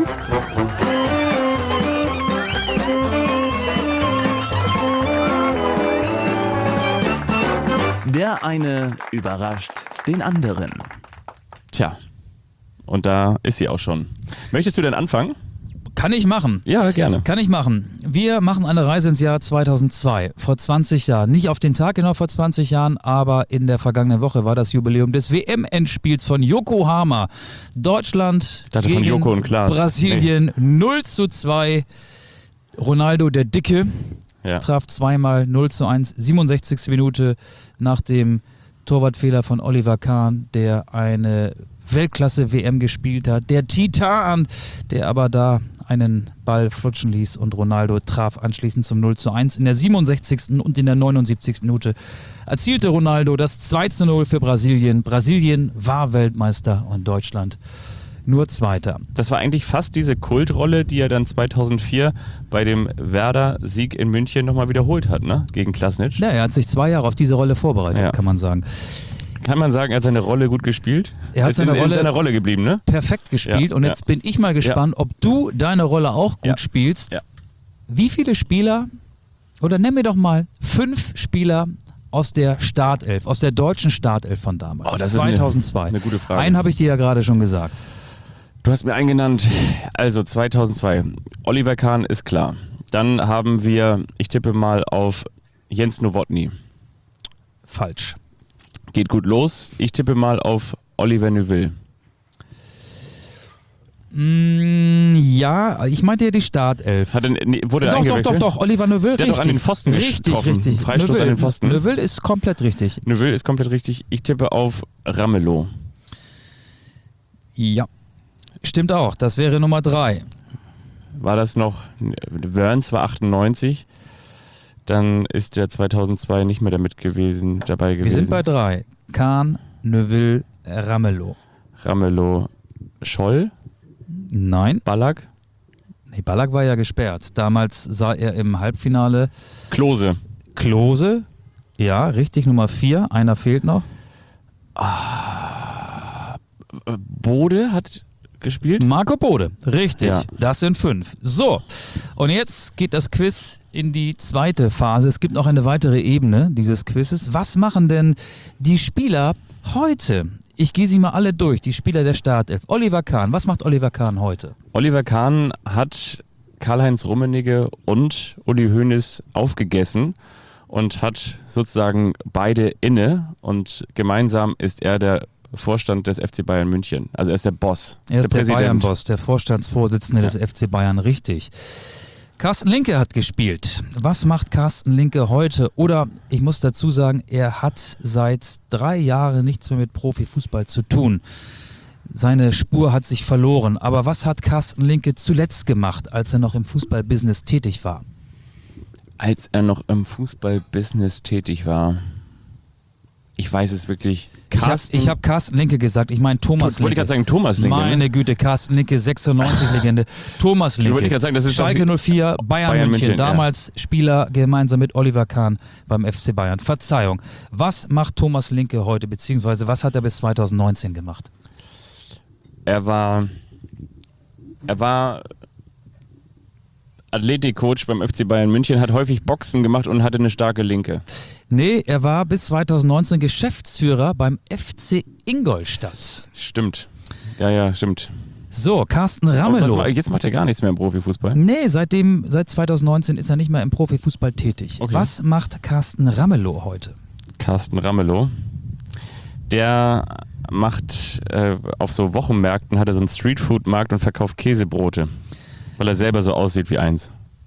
Der eine überrascht den anderen. Tja, und da ist sie auch schon. Möchtest du denn anfangen? Kann ich machen. Ja, gerne. Kann ich machen. Wir machen eine Reise ins Jahr zweitausendzwei, vor zwanzig Jahren. Nicht auf den Tag genau vor zwanzig Jahren, aber in der vergangenen Woche war das Jubiläum des W M-Endspiels von Yokohama. Deutschland Ich dachte gegen von Joko und Klaas. Brasilien null zu zwei. Ronaldo, der Dicke, Ja. traf zweimal null zu eins, siebenundsechzigste Minute nach dem Torwartfehler von Oliver Kahn, der eine Weltklasse-W M gespielt hat. Der Titan, der aber da einen Ball flutschen ließ und Ronaldo traf anschließend zum null zu eins. In der siebenundsechzigsten und in der neunundsiebzigsten Minute erzielte Ronaldo das zwei zu null für Brasilien. Brasilien war Weltmeister und Deutschland nur Zweiter. Das war eigentlich fast diese Kultrolle, die er dann zweitausendvier bei dem Werder-Sieg in München nochmal wiederholt hat, ne? Gegen Klasnic. Ja, er hat sich zwei Jahre auf diese Rolle vorbereitet, Ja. kann man sagen. Kann man sagen, er hat seine Rolle gut gespielt? Er hat ist seine in, Rolle- in seiner Rolle geblieben, ne? Perfekt gespielt Ja, und ja. jetzt bin ich mal gespannt, ob du deine Rolle auch gut Ja. spielst. Ja. Wie viele Spieler, oder nenn mir doch mal fünf Spieler aus der Startelf, aus der deutschen Startelf von damals, Oh, das ist eine- zweitausendzwei. eine gute Frage. Einen habe ich dir ja gerade schon gesagt. Du hast mir einen genannt. Also zweitausendzwei. Oliver Kahn ist klar. Dann haben wir, ich tippe mal auf Jens Nowotny. Falsch. Geht gut los. Ich tippe mal auf Oliver Neuville. Mm, ja, ich meinte ja die Startelf. Hat er, nee, wurde er Doch, doch, eingewechselt? doch, doch, Oliver Neuville, Der hat richtig. doch an den Pfosten richtig, getroffen. richtig. Freistoß Neuville, an den Pfosten. Neuville ist komplett richtig. Neuville ist komplett richtig. Ich tippe auf Ramelow. Ja, stimmt auch. Das wäre Nummer drei. War das noch, Wörns war achtundneunzig, dann ist der zweitausendzwei nicht mehr damit gewesen, dabei gewesen. Wir sind bei drei. Kahn, Neuville, Ramelow. Ramelow, Scholl, Nein, Ballack, nee, Ballack war ja gesperrt. Damals sah er im Halbfinale Klose. Klose. Ja, richtig, Nummer vier. Einer fehlt noch. Bode hat gespielt. Marco Bode. Richtig, Ja. das sind fünf. So, und jetzt geht das Quiz in die zweite Phase. Es gibt noch eine weitere Ebene dieses Quizzes. Was machen denn die Spieler heute? Ich gehe sie mal alle durch, die Spieler der Startelf. Oliver Kahn, was macht Oliver Kahn heute? Oliver Kahn hat Karl-Heinz Rummenigge und Uli Hoeneß aufgegessen und hat sozusagen beide inne und gemeinsam ist er der Vorstand des F C Bayern München. Also er ist der Boss. Er ist der, der, Präsident. Bayern-Boss, der Vorstandsvorsitzende Ja. des F C Bayern, richtig. Carsten Linke hat gespielt. Was macht Carsten Linke heute? Oder ich muss dazu sagen, er hat seit drei Jahren nichts mehr mit Profifußball zu tun. Seine Spur hat sich verloren. Aber was hat Carsten Linke zuletzt gemacht, als er noch im Fußballbusiness tätig war? Als er noch im Fußballbusiness tätig war. Ich weiß es wirklich. Carsten, Ich habe hab Carsten Linke gesagt, ich meine Thomas wollte ich Linke. gerade sagen, Thomas Linke. Meine ne? Güte, Carsten Linke, sechsundneunzig-Legende. Thomas Linke, wollte gerade sagen, das ist doch- Schalke null vier, Bayern, Bayern München, München, ja. damals Spieler gemeinsam mit Oliver Kahn beim F C Bayern. Verzeihung, was macht Thomas Linke heute, beziehungsweise was hat er bis zweitausendneunzehn gemacht? Er war, er war Athletikcoach beim F C Bayern München, hat häufig Boxen gemacht und hatte eine starke Linke. Nee, er war bis zweitausendneunzehn Geschäftsführer beim F C Ingolstadt. Stimmt. Ja, ja, stimmt. So, Carsten Und was Ramelow. ma- jetzt macht er gar nichts mehr im Profifußball. Nee, seitdem, seit zweitausendneunzehn ist er nicht mehr im Profifußball tätig. Okay. Was macht Carsten Ramelow heute? Carsten Ramelow. Der macht äh, auf so Wochenmärkten, hat er so einen Streetfood-Markt und verkauft Käsebrote, weil er selber so aussieht wie eins.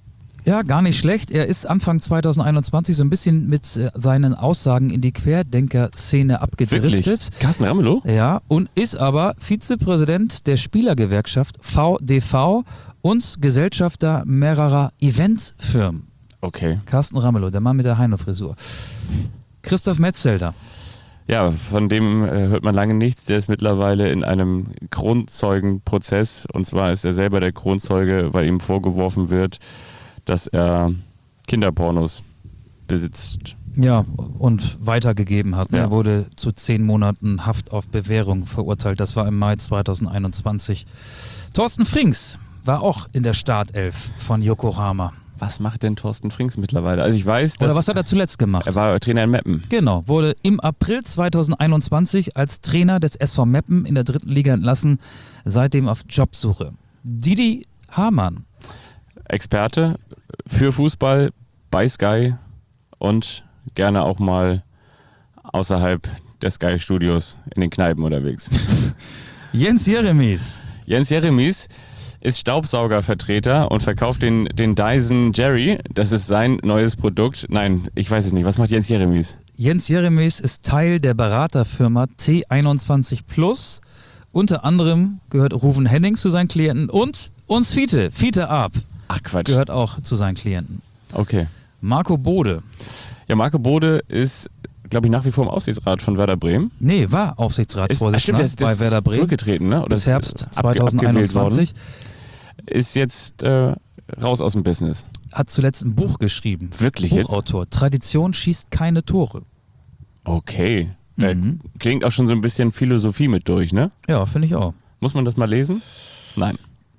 Ja, gar nicht schlecht. Er ist Anfang zwanzig einundzwanzig so ein bisschen mit äh, seinen Aussagen in die Querdenker-Szene abgedriftet. Wirklich? Carsten Ramelow? Ja, und ist aber Vizepräsident der Spielergewerkschaft V D V und Gesellschafter mehrerer Eventsfirmen. Okay. Carsten Ramelow, der Mann mit der Heino-Frisur. Christoph Metzelder. Ja, von dem äh, hört man lange nichts. Der ist mittlerweile in einem Kronzeugenprozess. Und zwar ist er selber der Kronzeuge, weil ihm vorgeworfen wird, dass er Kinderpornos besitzt. Ja, und weitergegeben hat. Ja. Er wurde zu zehn Monaten Haft auf Bewährung verurteilt. Das war im Mai zwanzig einundzwanzig. Thorsten Frings war auch in der Startelf von Yokohama. Was macht denn Thorsten Frings mittlerweile? Also ich weiß, dass Oder was hat er zuletzt gemacht? er war Trainer in Meppen. Genau, wurde im April zwanzig einundzwanzig als Trainer des S V Meppen in der dritten Liga entlassen, seitdem auf Jobsuche. Didi Hamann. Experte für Fußball bei Sky und gerne auch mal außerhalb der Sky-Studios in den Kneipen unterwegs. Jens Jeremies. Jens Jeremies ist Staubsaugervertreter und verkauft den, den Dyson Jerry. Das ist sein neues Produkt. Nein, ich weiß es nicht. Was macht Jens Jeremies? Jens Jeremies ist Teil der Beraterfirma T einundzwanzig Plus. Unter anderem gehört Ruven Henning zu seinen Klienten und uns Fiete, Fiete Arp, Ach Quatsch. gehört auch zu seinen Klienten. Okay. Marco Bode. Ja, Marco Bode ist, glaube ich, nach wie vor im Aufsichtsrat von Werder Bremen. Nee, war Ist, ah, Aufsichtsratsvorsitzender stimmt, der ist, der bei ist Werder Bremen zurückgetreten, ne? Oder bis ist Herbst abge- abgewählt zweitausendeinundzwanzig. worden. Ist jetzt äh, raus aus dem Business. Hat zuletzt ein Buch geschrieben. Wirklich jetzt? Buchautor. Tradition schießt keine Tore. Okay. Äh, Mhm. klingt auch schon so ein bisschen Philosophie mit durch, ne? Ja, finde ich auch. Muss man das mal lesen? Nein.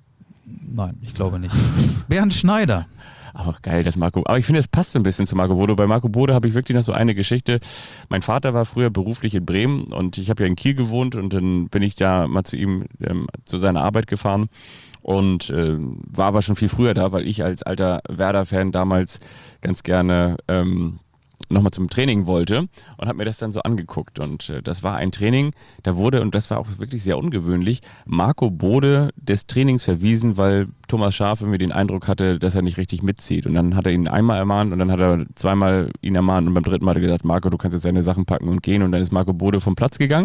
Nein, ich glaube nicht. Bernd Schneider. Aber geil, das Marco. Aber ich finde, es passt so ein bisschen zu Marco Bode. Bei Marco Bode habe ich wirklich noch so eine Geschichte. Mein Vater war früher beruflich in Bremen und ich habe ja in Kiel gewohnt und dann bin ich da mal zu ihm ähm, zu seiner Arbeit gefahren und äh, war aber schon viel früher da, weil ich als alter Werder-Fan damals ganz gerne ähm, nochmal zum Training wollte und habe mir das dann so angeguckt und äh, das war ein Training, da wurde, und das war auch wirklich sehr ungewöhnlich, Marco Bode des Trainings verwiesen, weil Thomas Schaaf irgendwie den Eindruck hatte, dass er nicht richtig mitzieht und dann hat er ihn einmal ermahnt und dann hat er zweimal ihn ermahnt und beim dritten Mal hat er gesagt, Marco, du kannst jetzt deine Sachen packen und gehen und dann ist Marco Bode vom Platz gegangen,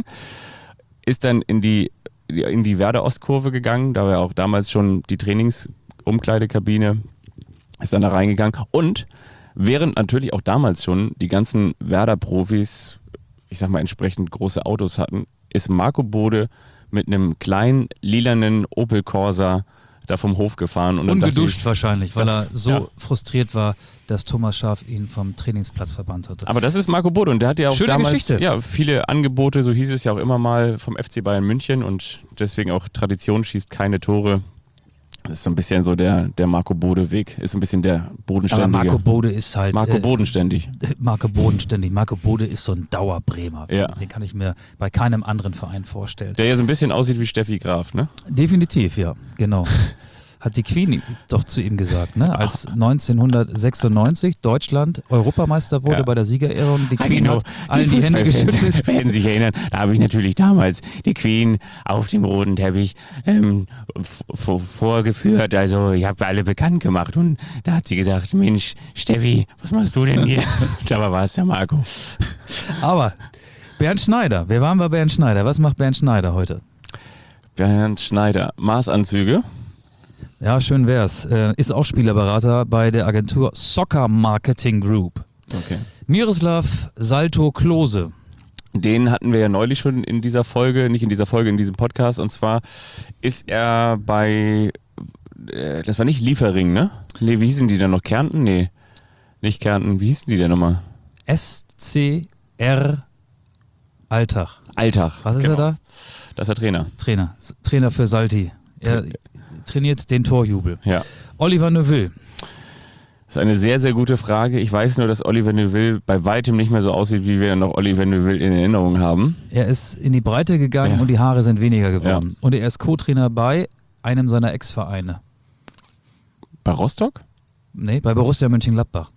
ist dann in die, in die Werder-Ostkurve gegangen, da war ja auch damals schon die Trainingsumkleidekabine, ist dann da reingegangen und während natürlich auch damals schon die ganzen Werder-Profis, ich sag mal, entsprechend große Autos hatten, ist Marco Bode mit einem kleinen lilanen Opel Corsa da vom Hof gefahren. Und dann dachte Ungeduscht ich, wahrscheinlich, weil das- er so ja. frustriert war, dass Thomas Schaaf ihn vom Trainingsplatz verbannt hatte. Aber das ist Marco Bode und der hat ja auch Schöne damals Geschichte. ja, viele Angebote, so hieß es ja auch immer mal, vom F C Bayern München und deswegen auch Tradition schießt keine Tore. Das ist so ein bisschen so der, der Marco Bode-Weg, ist so ein bisschen der bodenständige. Aber Marco Bode ist halt... Marco Bodenständig. Äh, Marco Bodenständig. Marco Bode ist so ein Dauerbremer. Ja. Den kann ich mir bei keinem anderen Verein vorstellen. Der ja so ein bisschen aussieht wie Steffi Graf, ne? Definitiv, ja, genau. Hat die Queen doch zu ihm gesagt, ne? Als neunzehnhundertsechsundneunzig Deutschland Europameister wurde Ja. bei der Siegerehrung, die Ah, Queen genau. hat allen die Hände Fußballfans geschüttelt. werden sich erinnern, da habe ich natürlich damals die Queen auf dem roten Teppich ähm, f- f- vorgeführt. Also ich habe alle bekannt gemacht und da hat sie gesagt, Mensch, Steffi, was machst du denn hier? Dabei war es der Marco. Aber Bernd Schneider, wer waren wir Bernd Schneider? Was macht Bernd Schneider heute? Bernd Schneider, Maßanzüge. Ja, schön wär's. Äh, ist auch Spielerberater bei der Agentur Soccer Marketing Group. Okay. Miroslav Salto Klose. Den hatten wir ja neulich schon in dieser Folge, nicht in dieser Folge, in diesem Podcast. Und zwar ist er bei, äh, das war nicht Liefering, ne? Nee, wie hießen die denn noch? Kärnten? Nee, nicht Kärnten. Wie hießen die denn nochmal? S C R Alltag. Alltag. Was ist genau. er da? Das ist der Trainer. Trainer. S- Trainer für Salti. Er trainiert den Torjubel. Ja. Oliver Neuville. Das ist eine sehr, sehr gute Frage. Ich weiß nur, dass Oliver Neuville bei weitem nicht mehr so aussieht, wie wir noch Oliver Neuville in Erinnerung haben. Er ist in die Breite gegangen Ja. und die Haare sind weniger geworden. Und er ist Co-Trainer bei einem seiner Ex-Vereine. Bei Rostock? Nee, bei Borussia Mönchengladbach.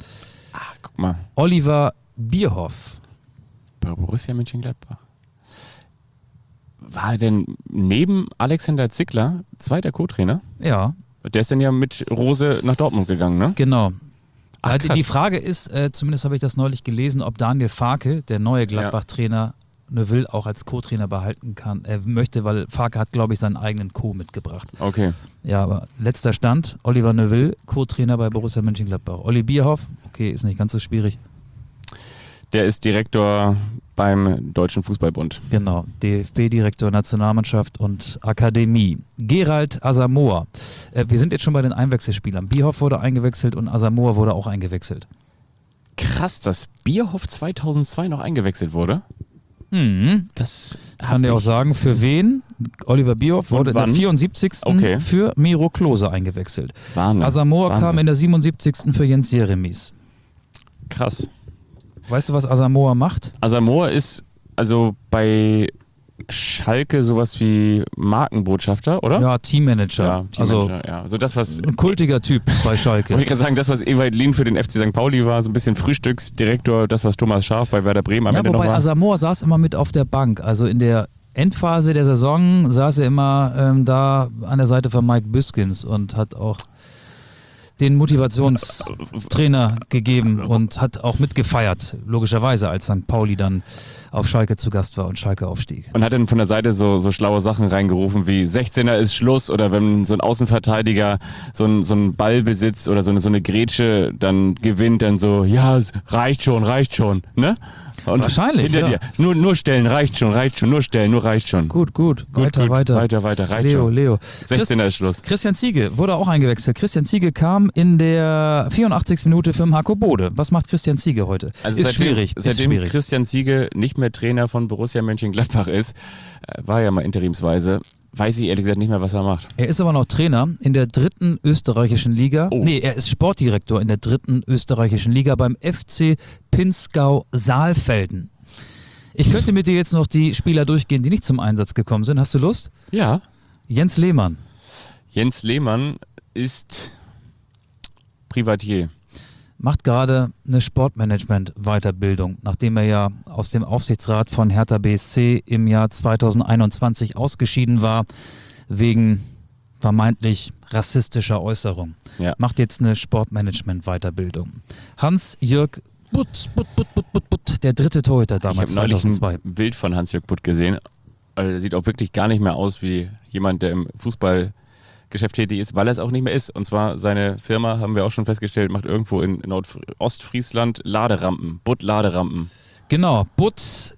Guck mal, Oliver Bierhoff. bei Borussia Mönchengladbach. War er denn neben Alexander Zickler zweiter Co-Trainer? Ja, Der ist dann ja mit Rose nach Dortmund gegangen, ne? Genau. Ach, Äh, die- krass. die Frage ist, äh, zumindest habe ich das neulich gelesen, ob Daniel Farke, der neue Gladbach-Trainer, Neuville auch als Co-Trainer behalten kann. Er möchte, weil Farke hat, glaube ich, seinen eigenen Co. mitgebracht. Okay. Ja, aber letzter Stand, Oliver Neuville, Co-Trainer bei Borussia Mönchengladbach. Olli Bierhoff, okay, ist nicht ganz so schwierig. Der ist Direktor beim Deutschen Fußballbund. Genau, D F B-Direktor, Nationalmannschaft und Akademie. Gerald Asamoah. Äh, wir sind jetzt schon bei den Einwechselspielern. Bierhoff wurde eingewechselt und Asamoah wurde auch eingewechselt. Krass, dass Bierhoff zweitausendzwei noch eingewechselt wurde. Mhm. Das Kann dir auch sagen, für wen? Oliver Bierhoff Und wurde in der wann? vierundsiebzigsten Okay. für Miro Klose eingewechselt. Wahnsinn. Asamoah Wahnsinn. kam in der siebenundsiebzigsten für Jens Jeremies. Krass. Weißt du, was Asamoah macht? Asamoah ist also bei Schalke sowas wie Markenbotschafter, oder? Ja, Teammanager. Ja, also Teammanager, ja. So das, was ein kultiger Typ bei Schalke. wollte ich gerade sagen, das, was Ewald Lien für den F C Sankt Pauli war, so ein bisschen Frühstücksdirektor, das, was Thomas Schaaf bei Werder Bremen am Ja, Ende noch wobei war. Asamoah saß immer mit auf der Bank. Also in der Endphase der Saison saß er immer ähm, da an der Seite von Mike Büskens und hat auch den Motivationstrainer gegeben und hat auch mitgefeiert, logischerweise, als Sankt Pauli dann auf Schalke zu Gast war und Schalke aufstieg. Und hat dann von der Seite so, so schlaue Sachen reingerufen wie sechzehner ist Schluss oder wenn so ein Außenverteidiger so ein, so ein Ball besitzt oder so eine, so eine Grätsche dann gewinnt, dann so, ja, es reicht schon, reicht schon, ne? Und Wahrscheinlich, hinter ja. dir, nur, nur stellen, reicht schon, reicht schon, nur stellen, nur reicht schon. Gut, gut, Gut, weiter, gut, weiter. weiter, weiter, reicht Leo, schon. Leo. sechzehner ist Schluss. Christian Ziege wurde auch eingewechselt. Christian Ziege kam in der vierundachtzigsten Minute für Marco Bode. Was macht Christian Ziege heute? Also ist seitdem, schwierig. Seitdem ist schwierig. Christian Ziege nicht mehr Trainer von Borussia Mönchengladbach ist, äh, war ja mal interimsweise, weiß ich ehrlich gesagt nicht mehr, was er macht. Er ist aber noch Trainer in der dritten österreichischen Liga. Oh. Nee, er ist Sportdirektor in der dritten österreichischen Liga beim F C Pinzgau Saalfelden. Ich könnte mit dir jetzt noch die Spieler durchgehen, die nicht zum Einsatz gekommen sind. Hast du Lust? Ja. Jens Lehmann. Jens Lehmann ist Privatier. Macht gerade eine Sportmanagement-Weiterbildung, nachdem er ja aus dem Aufsichtsrat von Hertha B S C im Jahr zweitausendeinundzwanzig ausgeschieden war, wegen vermeintlich rassistischer Äußerung. Ja. Macht jetzt eine Sportmanagement-Weiterbildung. Hans-Jörg Butt, Butt, Butt, Butt, Butt, Butt, der dritte Torhüter Ich damals, habe neulich zweitausendzwei. ein Bild von Hans-Jörg Butt gesehen. Also der sieht auch wirklich gar nicht mehr aus wie jemand, der im Fußballgeschäft tätig ist, weil er es auch nicht mehr ist. Und zwar seine Firma, haben wir auch schon festgestellt, macht irgendwo in Nordostfriesland Laderampen, Butt Laderampen. Genau, Butt,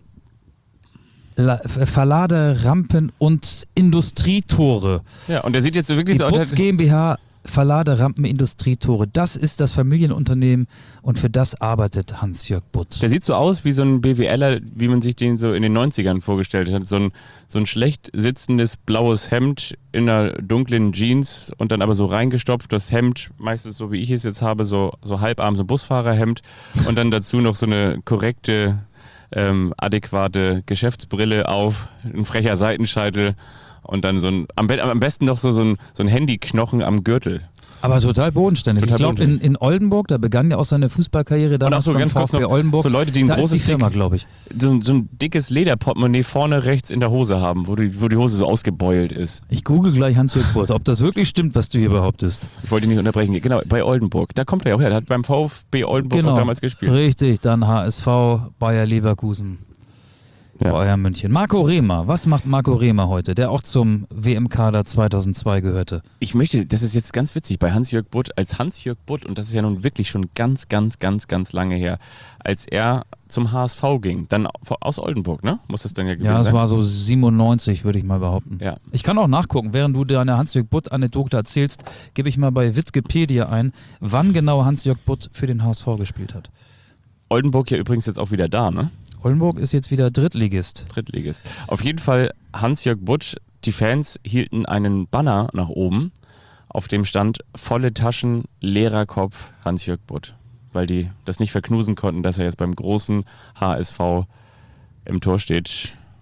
La- Verladerampen und Industrietore. Ja, und der sieht jetzt so wirklich Die so Butz GmbH Verladerampen Industrietore. Das ist das Familienunternehmen und für das arbeitet Hans-Jörg Butt. Der sieht so aus wie so ein BWLer, wie man sich den so in den neunzigern vorgestellt hat. So ein, so ein schlecht sitzendes blaues Hemd in einer dunklen Jeans und dann aber so reingestopft. Das Hemd, meistens so wie ich es jetzt habe, so, so halbarm, so ein Busfahrerhemd und dann dazu noch so eine korrekte, ähm, adäquate Geschäftsbrille auf, ein frecher Seitenscheitel und dann so ein, am, be am besten noch so, so ein, so ein Handyknochen am Gürtel. Aber total bodenständig. Total ich glaube, in, in Oldenburg, da begann ja auch seine Fußballkarriere Und auch damals so beim ganz kurz VfB noch, Oldenburg. so Leute, die ein da ist großes die Firma, Dick- glaube ich. So, so ein dickes Lederportemonnaie vorne rechts in der Hose haben, wo die, wo die Hose so ausgebeult ist. Ich google gleich Hans-Jörg Butt, ob das wirklich stimmt, was du hier behauptest. Ich wollte dich nicht unterbrechen. Genau, bei Oldenburg. Da kommt er ja auch her. Der hat beim VfB Oldenburg Genau, auch damals gespielt. richtig. Dann H S V, Bayer Leverkusen, Ja. Bayern München. Marco Rehmer, was macht Marco Rehmer heute, der auch zum W M-Kader zweitausendzwei gehörte? Ich möchte, das ist jetzt ganz witzig, bei Hans-Jörg Butt, als Hans-Jörg Butt, und das ist ja nun wirklich schon ganz, ganz, ganz, ganz lange her, als er zum H S V ging, dann aus Oldenburg, ne? Muss das dann ja gewesen Ja, es sein? war so siebenundneunzig, würde ich mal behaupten. Ja. Ich kann auch nachgucken, während du deine Hans-Jörg Butt-Anekdote erzählst, gebe ich mal bei Wikipedia ein, wann genau Hans-Jörg Butt für den H S V gespielt hat. Oldenburg ja übrigens jetzt auch wieder da, ne? Oldenburg ist jetzt wieder Drittligist. Drittligist. Auf jeden Fall Hans-Jörg Butt, die Fans hielten einen Banner nach oben, auf dem stand volle Taschen, leerer Kopf, Hans-Jörg Butt. Weil die das nicht verknusen konnten, dass er jetzt beim großen H S V im Tor steht.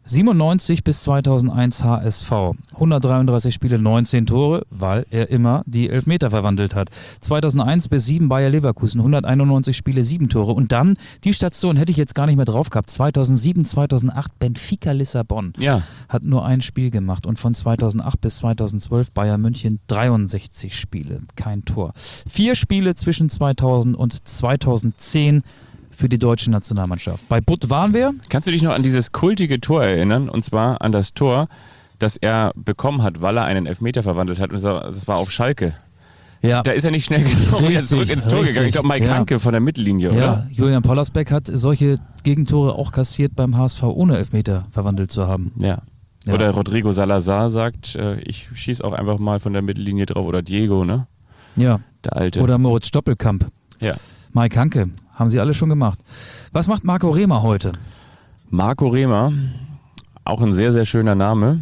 siebenundneunzig bis zweitausendeins H S V, hundertdreiunddreißig Spiele, neunzehn Tore, weil er immer die Elfmeter verwandelt hat. zweitausendeins bis sieben Bayer Leverkusen, hunderteinundneunzig Spiele, sieben Tore. Und dann, die Station hätte ich jetzt gar nicht mehr drauf gehabt, zweitausendsieben, zweitausendacht Benfica Lissabon. Ja. Hat nur ein Spiel gemacht und von zweitausendacht bis zweitausendzwölf Bayern München dreiundsechzig Spiele, kein Tor. Vier Spiele zwischen zweitausend und zweitausendzehn für die deutsche Nationalmannschaft. Bei Butt waren wir. Kannst du dich noch an dieses kultige Tor erinnern? Und zwar an das Tor, das er bekommen hat, weil er einen Elfmeter verwandelt hat. Und das war auf Schalke. Ja. Da ist er nicht schnell genug wieder Richtig, zurück ins Tor richtig. gegangen. Ich glaube, Mike Ja. Hanke von der Mittellinie, Ja, oder? Julian Pollersbeck hat solche Gegentore auch kassiert beim H S V, ohne Elfmeter verwandelt zu haben. Ja. Ja. Oder Rodrigo Salazar sagt, äh, ich schieße auch einfach mal von der Mittellinie drauf. Oder Diego, ne? Ja. Der Alte. Oder Moritz Stoppelkamp. ja. Mike Hanke. Haben sie alle schon gemacht. Was macht Marco Rehmer heute? Marco Rehmer, auch ein sehr, sehr schöner Name.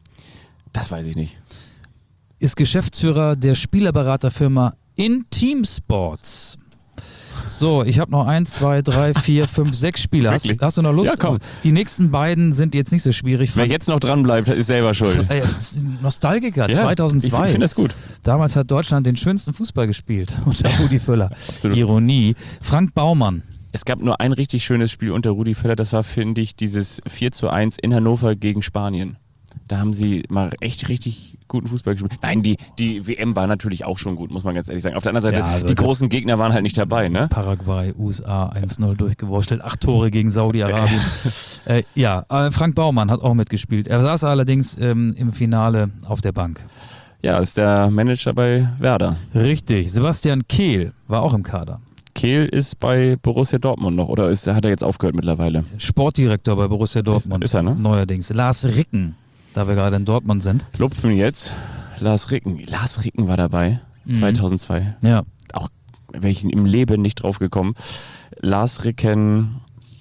Das weiß ich nicht. Ist Geschäftsführer der Spielerberaterfirma Inteam Sports. So, ich habe noch eins, zwei, drei, vier, fünf, sechs Spiele. Hast, Wirklich? hast du noch Lust? Ja, komm. Die nächsten beiden sind jetzt nicht so schwierig. Wer jetzt noch dran bleibt, ist selber schuld. Äh, Nostalgiker, Ja, zweitausendzwei. Ich finde das gut. Damals hat Deutschland den schönsten Fußball gespielt unter Rudi Völler. Absolut. Ironie. Frank Baumann. Es gab nur ein richtig schönes Spiel unter Rudi Völler, das war, finde ich, dieses vier zu eins in Hannover gegen Spanien. Da haben sie mal echt richtig guten Fußball gespielt. Nein, die, die W M war natürlich auch schon gut, muss man ganz ehrlich sagen. Auf der anderen Seite, Ja, also die großen Gegner waren halt nicht dabei, ne? Paraguay, U S A eins null durchgewurschtelt, acht Tore gegen Saudi-Arabien. äh, ja, äh, Frank Baumann hat auch mitgespielt. Er saß allerdings ähm, im Finale auf der Bank. Ja, ist der Manager bei Werder. Richtig. Sebastian Kehl war auch im Kader. Kehl ist bei Borussia Dortmund noch, oder ist, hat er jetzt aufgehört mittlerweile? Sportdirektor bei Borussia Dortmund. Ist- ist er, ne? Neuerdings. Lars Ricken, da wir gerade in Dortmund sind. Lupfen jetzt. Lars Ricken. Lars Ricken war dabei, Mhm. zweitausendzwei. Ja. Auch wäre ich im Leben nicht drauf gekommen. Lars Ricken,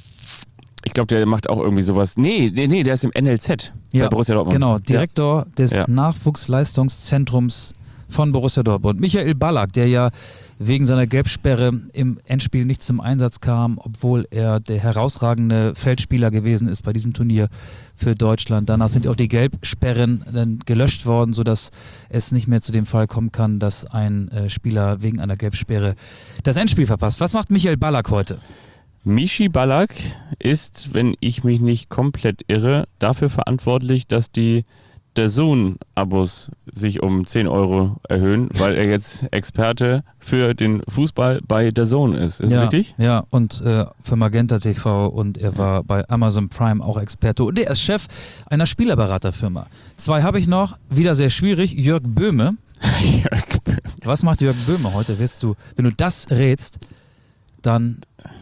ich glaube, der macht auch irgendwie sowas. Nee, nee, nee, der ist im N L Z Ja, bei Borussia Dortmund. genau, Direktor des Ja. Nachwuchsleistungszentrums von Borussia Dortmund. Michael Ballack, der ja wegen seiner Gelbsperre im Endspiel nicht zum Einsatz kam, obwohl er der herausragende Feldspieler gewesen ist bei diesem Turnier für Deutschland. Danach sind auch die Gelbsperren dann gelöscht worden, sodass es nicht mehr zu dem Fall kommen kann, dass ein äh, Spieler wegen einer Gelbsperre das Endspiel verpasst. Was macht Michael Ballack heute? Michi Ballack ist, wenn ich mich nicht komplett irre, dafür verantwortlich, dass die D A Z N-Abos sich um zehn Euro erhöhen, weil er jetzt Experte für den Fußball bei D A Z N ist. Ist ja, das richtig? Ja, und äh, für Magenta T V und er war bei Amazon Prime auch Experte und er ist Chef einer Spielerberaterfirma. Zwei habe ich noch, wieder sehr schwierig, Jörg Böhme. Jörg Böhme. Was macht Jörg Böhme heute? Wirst du, wenn du das rätst, dann,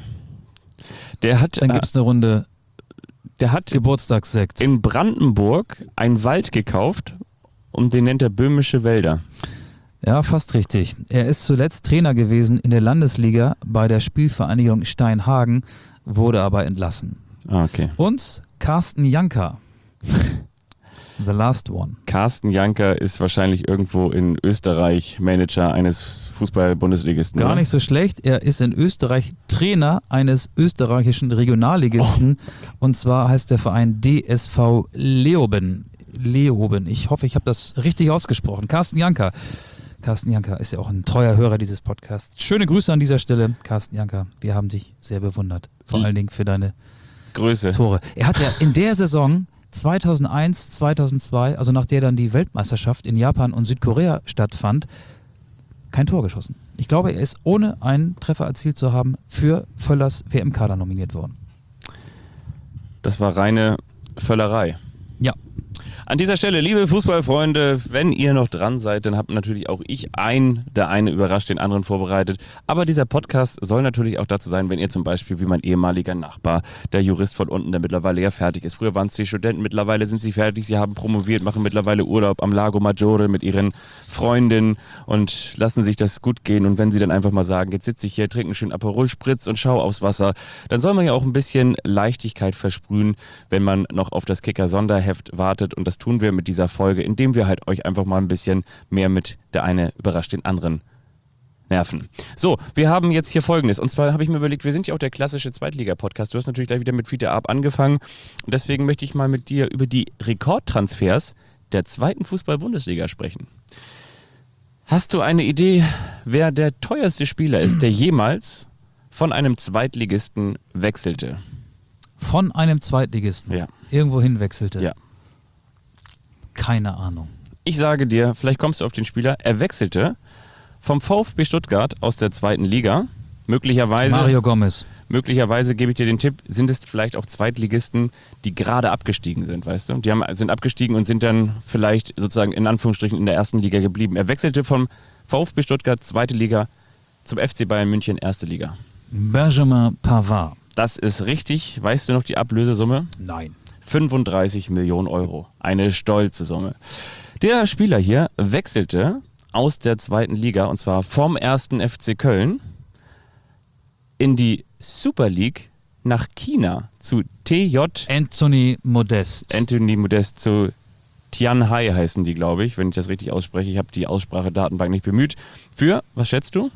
Der hat, dann äh, gibt es eine Runde der hat Geburtstagssekt. in Brandenburg einen Wald gekauft und den nennt er Böhmische Wälder. Ja, fast richtig. Er ist zuletzt Trainer gewesen in der Landesliga bei der Spielvereinigung Steinhagen, wurde aber entlassen. Ah, okay. Und Carsten Janka. The last one. Carsten Janker ist wahrscheinlich irgendwo in Österreich Manager eines Fußball-Bundesligisten. Gar oder? nicht so schlecht. Er ist in Österreich Trainer eines österreichischen Regionalligisten. Und zwar heißt der Verein D S V Leoben. Leoben. Ich hoffe, ich habe das richtig ausgesprochen. Carsten Janka. Carsten Janka ist ja auch ein treuer Hörer dieses Podcasts. Schöne Grüße an dieser Stelle, Carsten Janka. Wir haben dich sehr bewundert. Vor Mhm. allen Dingen für deine Größe. Tore. Er hat ja in der Saison zweitausendeins, zweitausendzwei, also nach der dann die Weltmeisterschaft in Japan und Südkorea stattfand, kein Tor geschossen. Ich glaube, er ist ohne einen Treffer erzielt zu haben für Völlers W M-Kader nominiert worden. Das war reine Völlerei. Ja. An dieser Stelle, liebe Fußballfreunde, wenn ihr noch dran seid, dann habt natürlich auch ich ein, der eine überrascht den anderen vorbereitet. Aber dieser Podcast soll natürlich auch dazu sein, wenn ihr zum Beispiel wie mein ehemaliger Nachbar, der Jurist von unten, der mittlerweile ja fertig ist. Früher waren es die Studenten, mittlerweile sind sie fertig, sie haben promoviert, machen mittlerweile Urlaub am Lago Maggiore mit ihren Freundinnen und lassen sich das gut gehen. Und wenn sie dann einfach mal sagen, jetzt sitze ich hier, trinke einen schönen Aperol Spritz und schau aufs Wasser, dann soll man ja auch ein bisschen Leichtigkeit versprühen, wenn man noch auf das Kicker-Sonderheft wartet. Und das tun wir mit dieser Folge, indem wir halt euch einfach mal ein bisschen mehr mit der eine überrascht den anderen nerven. So, wir haben jetzt hier Folgendes. Und zwar habe ich mir überlegt, wir sind ja auch der klassische Zweitliga-Podcast. Du hast natürlich gleich wieder mit Fiete Arp angefangen. Und deswegen möchte ich mal mit dir über die Rekordtransfers der zweiten Fußball-Bundesliga sprechen. Hast du eine Idee, wer der teuerste Spieler ist, der jemals von einem Zweitligisten wechselte? Von einem Zweitligisten Ja. irgendwo hinwechselte? Ja. Keine Ahnung. Ich sage dir, vielleicht kommst du auf den Spieler. Er wechselte vom VfB Stuttgart aus der zweiten Liga. Möglicherweise, Mario Gomez. möglicherweise gebe ich dir den Tipp, sind es vielleicht auch Zweitligisten, die gerade abgestiegen sind, weißt du? Die haben, sind abgestiegen und sind dann vielleicht sozusagen in Anführungsstrichen in der ersten Liga geblieben. Er wechselte vom VfB Stuttgart, zweite Liga, zum F C Bayern München, erste Liga. Benjamin Pavard. Das ist richtig. Weißt du noch die Ablösesumme? Nein. fünfunddreißig Millionen Euro. Eine stolze Summe. Der Spieler hier wechselte aus der zweiten Liga, und zwar vom ersten F C Köln in die Super League nach China zu T J Anthony Modest. Anthony Modest, zu Tianhai heißen die, glaube ich, wenn ich das richtig ausspreche. Ich habe die Aussprache-Datenbank nicht bemüht. Für, was schätzt du?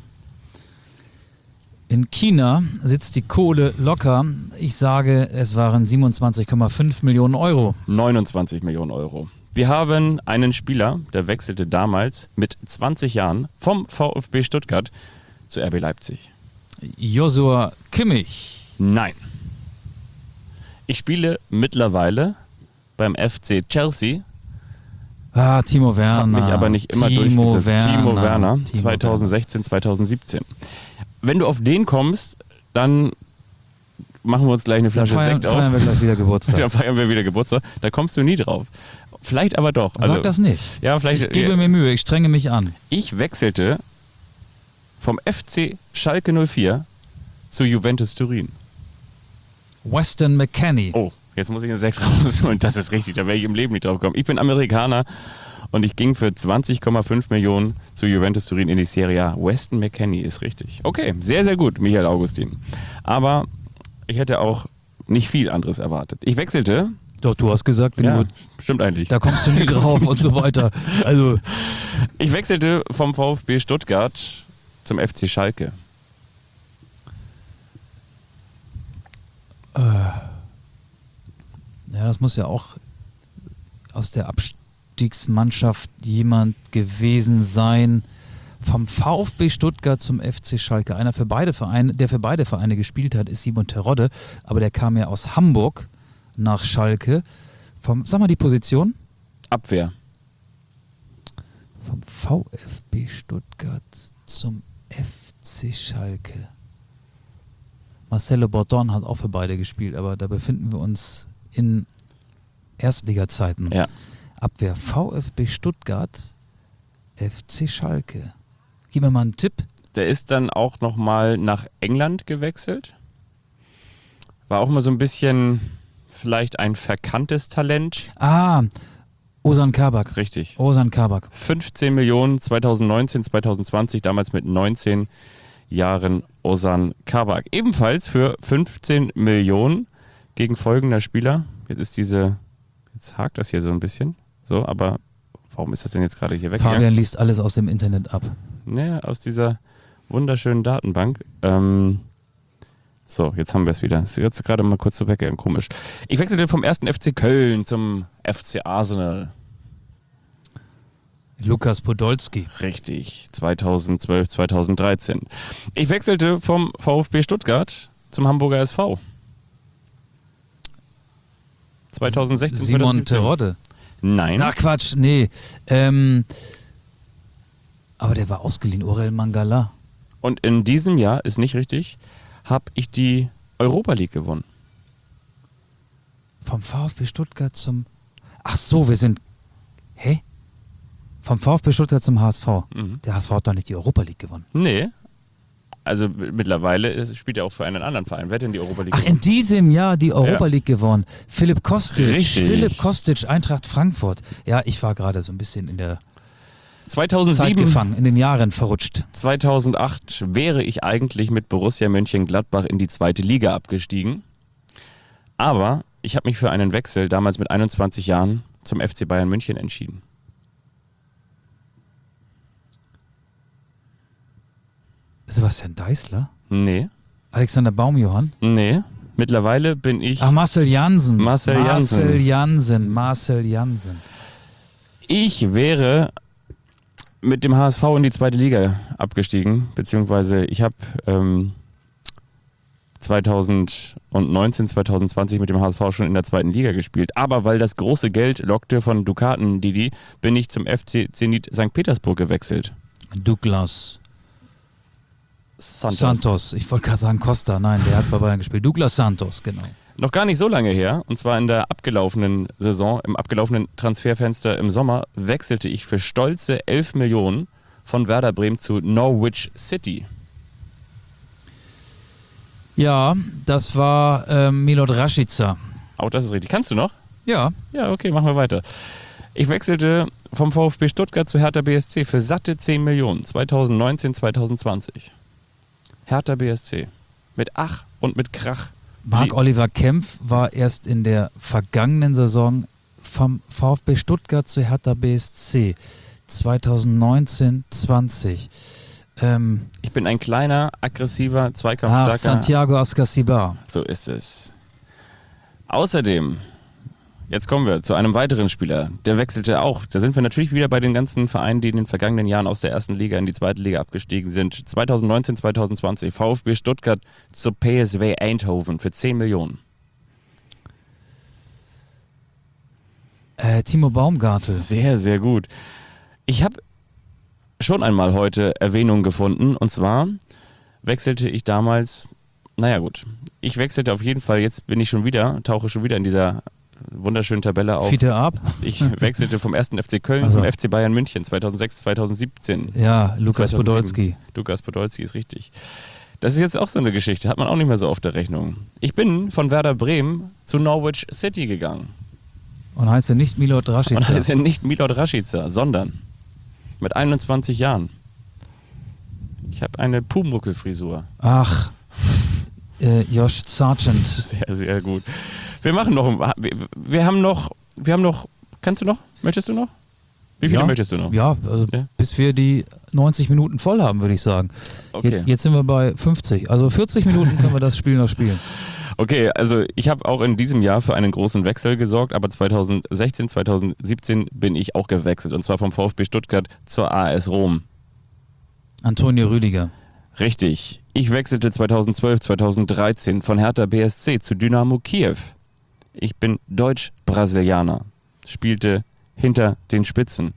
In China sitzt die Kohle locker. Ich sage, es waren siebenundzwanzig Komma fünf Millionen Euro. neunundzwanzig Millionen Euro. Wir haben einen Spieler, der wechselte damals mit zwanzig Jahren vom VfB Stuttgart zu R B Leipzig. Joshua Kimmich. Nein. Ich spiele mittlerweile beim F C Chelsea, Ah, Timo habe Werner. mich aber nicht immer Timo durchgesetzt. Werner. Timo Werner, Timo zweitausendsechzehn, zweitausendsiebzehn. Wenn du auf den kommst, dann machen wir uns gleich eine Dann Flasche feiern, Sekt auf. feiern wir gleich wieder Geburtstag. Dann feiern wir wieder Geburtstag. Da kommst du nie drauf. Vielleicht aber doch. Sag das nicht. Ja, vielleicht. Ich gebe mir Mühe, ich strenge mich an. Ich wechselte vom F C Schalke null vier zu Juventus Turin. Weston McKennie. Oh, jetzt muss ich einen Sekt rausholen. Das ist richtig, da wäre ich im Leben nicht drauf gekommen. Ich bin Amerikaner und ich ging für zwanzig Komma fünf Millionen zu Juventus Turin in die Serie A. Weston McKennie ist richtig. Okay, sehr, sehr gut, Michael Augustin. Aber ich hätte auch nicht viel anderes erwartet. Ich wechselte. Doch, du hast gesagt, wenn Ja, du, stimmt eigentlich. da kommst du nie drauf und so weiter. Also, Ich wechselte vom VfB Stuttgart zum F C Schalke. ja, das muss ja auch aus der Abstiegsmannschaft jemand gewesen sein. Vom VfB Stuttgart zum F C Schalke. Einer für beide Vereine, der für beide Vereine gespielt hat, ist Simon Terodde, aber der kam ja aus Hamburg nach Schalke. Vom, sag mal die Position. Abwehr. Vom VfB Stuttgart zum F C Schalke. Marcelo Bordon hat auch für beide gespielt, aber da befinden wir uns in Erstliga-Zeiten. Ja. Abwehr VfB Stuttgart, F C Schalke. Gib mir mal einen Tipp. Der ist dann auch nochmal nach England gewechselt. War auch mal so ein bisschen vielleicht ein verkanntes Talent. Ah, Ozan Kabak. Richtig. Ozan Kabak. fünfzehn Millionen zweitausendneunzehn, zweitausendzwanzig, damals mit neunzehn Jahren Ozan Kabak. Ebenfalls für fünfzehn Millionen gegen folgender Spieler. Jetzt ist diese, jetzt hakt das hier so ein bisschen. So, aber warum ist das denn jetzt gerade hier weg? Fabian liest alles aus dem Internet ab. Ne, aus dieser wunderschönen Datenbank. Ähm, so, jetzt haben wir es wieder. Ist jetzt gerade mal kurz so weggegangen, komisch. Ich wechselte vom ersten F C Köln zum F C Arsenal. Lukas Podolski. Richtig, zweitausendzwölf, zweitausenddreizehn. Ich wechselte vom VfB Stuttgart zum Hamburger S V. zweitausendsechzehn, Simon zweitausendsiebzehn. Terodde. Nein. Na Quatsch, nee. Ähm, aber der war ausgeliehen, Aurel Mangala. Und in diesem Jahr, ist nicht richtig, habe ich die Europa League gewonnen. Vom VfB Stuttgart zum... Ach so, wir sind... Hä? Vom VfB Stuttgart zum H S V. Mhm. Der H S V hat doch nicht die Europa League gewonnen. Nee. Also m- mittlerweile ist, spielt er auch für einen anderen Verein. Wer hat denn die Europa League Ach, gewonnen? in diesem Jahr die Europa Ja. League gewonnen. Philipp Kostic. Richtig. Philipp Kostic, Eintracht Frankfurt. Ja, ich war gerade so ein bisschen in der Zeit zweitausendsieben, gefangen, in den Jahren verrutscht. zweitausendacht wäre ich eigentlich mit Borussia Mönchengladbach in die zweite Liga abgestiegen. Aber ich habe mich für einen Wechsel damals mit einundzwanzig Jahren zum F C Bayern München entschieden. Sebastian Deißler? Nee. Alexander Baumjohann? Nee. Mittlerweile bin ich. Ach, Marcel Jansen. Marcel Jansen. Marcel Jansen. Marcel Jansen. Ich wäre mit dem H S V in die zweite Liga abgestiegen, beziehungsweise ich habe ähm, zweitausendneunzehn, zweitausendzwanzig mit dem H S V schon in der zweiten Liga gespielt. Aber weil das große Geld lockte von Dukaten Didi, bin ich zum F C Zenit Sankt Petersburg gewechselt. Douglas Santos. Santos. Ich wollte gerade sagen Costa. Nein, der hat bei Bayern gespielt. Douglas Santos, genau. Noch gar nicht so lange her, und zwar in der abgelaufenen Saison, im abgelaufenen Transferfenster im Sommer, wechselte ich für stolze elf Millionen von Werder Bremen zu Norwich City. Ja, das war ähm, Milot Rashica. Auch das ist richtig. Kannst du noch? Ja. Ja, okay, machen wir weiter. Ich wechselte vom VfB Stuttgart zu Hertha B S C für satte zehn Millionen, zweitausendneunzehn, zweitausendzwanzig. Hertha B S C. Mit Ach und mit Krach. Marc-Oliver Kempf war erst in der vergangenen Saison vom VfB Stuttgart zu Hertha B S C zweitausendneunzehn zwanzig. Ähm, Ich bin ein kleiner, aggressiver, ah, zweikampfstarker. Santiago Ascasibar. So ist es. Außerdem, jetzt kommen wir zu einem weiteren Spieler. Der wechselte auch. Da sind wir natürlich wieder bei den ganzen Vereinen, die in den vergangenen Jahren aus der ersten Liga in die zweite Liga abgestiegen sind. zweitausendneunzehn, zweitausendzwanzig. VfB Stuttgart zu P S V Eindhoven für zehn Millionen. Äh, Timo Baumgartel. Sehr, sehr gut. Ich habe schon einmal heute Erwähnung gefunden. Und zwar wechselte ich damals, naja gut, ich wechselte auf jeden Fall, jetzt bin ich schon wieder, tauche schon wieder in dieser wunderschönen Tabelle auf. Fiete ab. Ich wechselte vom ersten F C Köln Also. zum F C Bayern München zweitausendsechs, zweitausendsiebzehn. Ja, Lukas zweitausendsieben. Podolski. Lukas Podolski ist richtig. Das ist jetzt auch so eine Geschichte, hat man auch nicht mehr so auf der Rechnung. Ich bin von Werder Bremen zu Norwich City gegangen. Und heißt er nicht Milot Und das Rashica. ist ja nicht Milot Rashica, sondern mit einundzwanzig Jahren. Ich habe eine Pumuckl-Frisur. Ach, äh, Josh Sargent. Sehr, sehr gut. Wir machen noch, wir, wir haben noch, wir haben noch, kannst du noch? Möchtest du noch? Wie viele Ja. möchtest du noch? Ja, also Ja. bis wir die neunzig Minuten voll haben, würde ich sagen. Okay. Jetzt, jetzt sind wir bei fünfzig. Also vierzig Minuten können wir das Spiel noch spielen. Okay, also ich habe auch in diesem Jahr für einen großen Wechsel gesorgt, aber zweitausendsechzehn, zweitausendsiebzehn bin ich auch gewechselt, und zwar vom VfB Stuttgart zur A S Rom. Antonio Rüdiger. Richtig. Ich wechselte zweitausendzwölf, zweitausenddreizehn von Hertha B S C zu Dynamo Kiew. Ich bin Deutsch-Brasilianer, spielte hinter den Spitzen.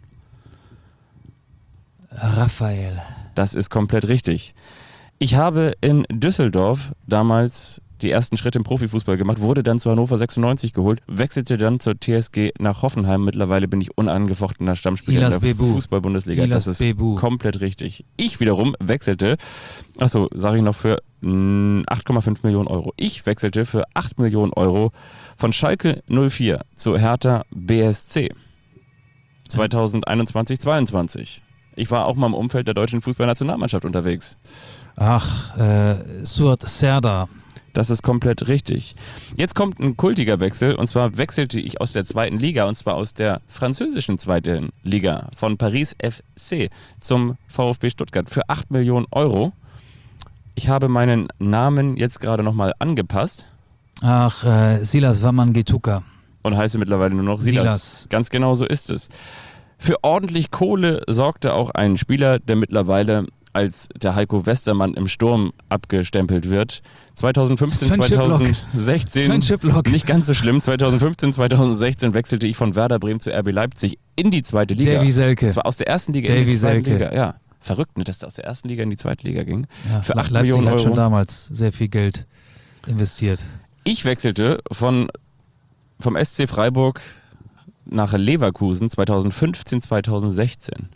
Raphael. Das ist komplett richtig. Ich habe in Düsseldorf damals die ersten Schritte im Profifußball gemacht, wurde dann zu Hannover sechsundneunzig geholt, wechselte dann zur T S G nach Hoffenheim. Mittlerweile bin ich unangefochtener Stammspieler Ilas in der Bebu. Fußball-Bundesliga. Ilas Das ist Bebu. komplett richtig. Ich wiederum wechselte, achso, sage ich noch, für mh, acht Komma fünf Millionen Euro. Ich wechselte für acht Millionen Euro von Schalke null vier zu Hertha B S C zweitausendeinundzwanzig, zweiundzwanzig. Ich war auch mal im Umfeld der deutschen Fußballnationalmannschaft unterwegs. Ach, äh, Suat Serdar. Das ist komplett richtig. Jetzt kommt ein kultiger Wechsel, und zwar wechselte ich aus der zweiten Liga, und zwar aus der französischen zweiten Liga von Paris F C zum VfB Stuttgart für acht Millionen Euro. Ich habe meinen Namen jetzt gerade nochmal angepasst Ach, äh, Silas Wamangituka. und heiße mittlerweile nur noch Silas. Silas. Ganz genau so ist es. Für ordentlich Kohle sorgte auch ein Spieler, der mittlerweile als der Heiko Westermann im Sturm abgestempelt wird. zweitausendfünfzehn, Sven Schiplock. zweitausendsechzehn, Sven Schiplock. nicht ganz so schlimm, zweitausendfünfzehn, zweitausendsechzehn wechselte ich von Werder Bremen zu R B Leipzig in die zweite Liga. Davy Selke. Das war aus der ersten Liga in Davy die zweite Selke. Liga. Ja, verrückt, ne, dass der aus der ersten Liga in die zweite Liga ging. Ja, Für acht Leipzig Millionen hat Euro. schon damals sehr viel Geld investiert. Ich wechselte von, vom S C Freiburg nach Leverkusen zweitausendfünfzehn, zweitausendsechzehn.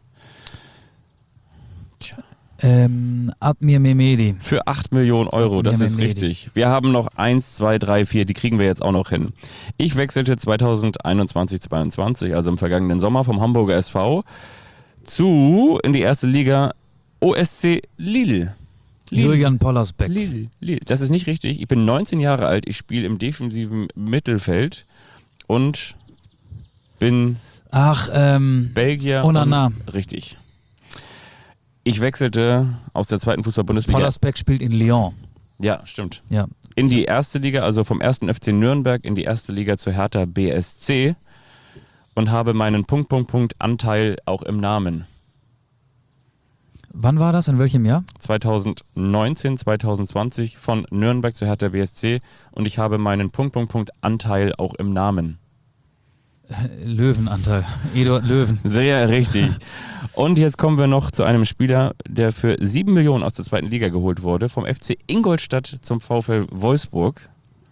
Tja. Ähm, Admir Mehmedi. Für acht Millionen Euro, das Ja, ist Mehmedi. richtig. Wir haben noch eins, zwei, drei, vier, die kriegen wir jetzt auch noch hin. Ich wechselte zweitausendeinundzwanzig, zweiundzwanzig, also im vergangenen Sommer, vom Hamburger S V zu, in die erste Liga, O S C Lille. Julian Pollersbeck. Lille, Lille. Das ist nicht richtig. Ich bin neunzehn Jahre alt, ich spiele im defensiven Mittelfeld und bin Ach, ähm, Belgier. Onana. Und, richtig. Ich wechselte aus der zweiten Fußball-Bundesliga. Pollersbeck spielt in Lyon. Ja, stimmt. Ja. In die erste Liga, also vom ersten F C Nürnberg in die erste Liga zu Hertha B S C und habe meinen Punkt, Punkt, Punkt Anteil auch im Namen. Wann war das? In welchem Jahr? zwanzig neunzehn, zwanzig zwanzig von Nürnberg zu Hertha B S C und ich habe meinen Punkt, Punkt, Punkt Anteil auch im Namen. Löwenanteil. Eduard Löwen. Sehr richtig. Und jetzt kommen wir noch zu einem Spieler, der für sieben Millionen aus der zweiten Liga geholt wurde, vom F C Ingolstadt zum VfL Wolfsburg.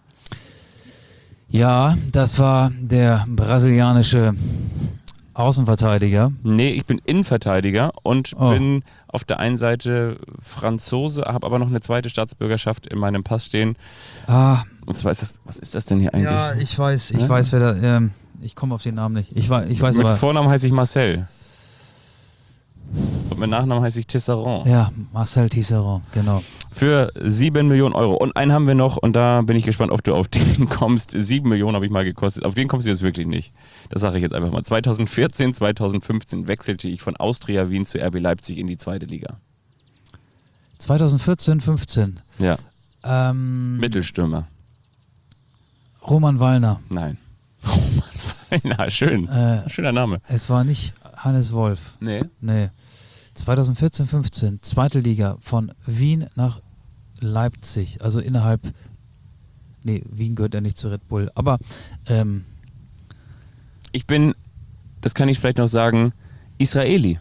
Ja, das war der brasilianische Außenverteidiger. Nee, ich bin Innenverteidiger und Oh. bin auf der einen Seite Franzose, habe aber noch eine zweite Staatsbürgerschaft in meinem Pass stehen. Ah, Und zwar ist das, was ist das denn hier eigentlich? ja, ich weiß, ich Ja? weiß, wer da, ähm, ich komme auf den Namen nicht. Ich, wei- ich weiß Mit aber, Vornamen heiße ich Marcel. Und mit Nachnamen heiße ich Tisserand. ja, Marcel Tisserand, genau. Für sieben Millionen Euro. Und einen haben wir noch und da bin ich gespannt, ob du auf den kommst. sieben Millionen habe ich mal gekostet. Auf den kommst du jetzt wirklich nicht. Das sage ich jetzt einfach mal. zwanzig vierzehn, zwanzig fünfzehn wechselte ich von Austria Wien zu R B Leipzig in die zweite Liga. zwanzig vierzehn, fünfzehn. Ja, Ähm, Mittelstürmer. Roman Wallner. Nein. Na, schön. Äh, Schöner Name. es war nicht Hannes Wolf. Nee. Nee. zwanzig vierzehn, fünfzehn, zweite Liga, von Wien nach Leipzig, also innerhalb, nee, Wien gehört ja nicht zu Red Bull, aber ähm, Ich bin, das kann ich vielleicht noch sagen, Israeli.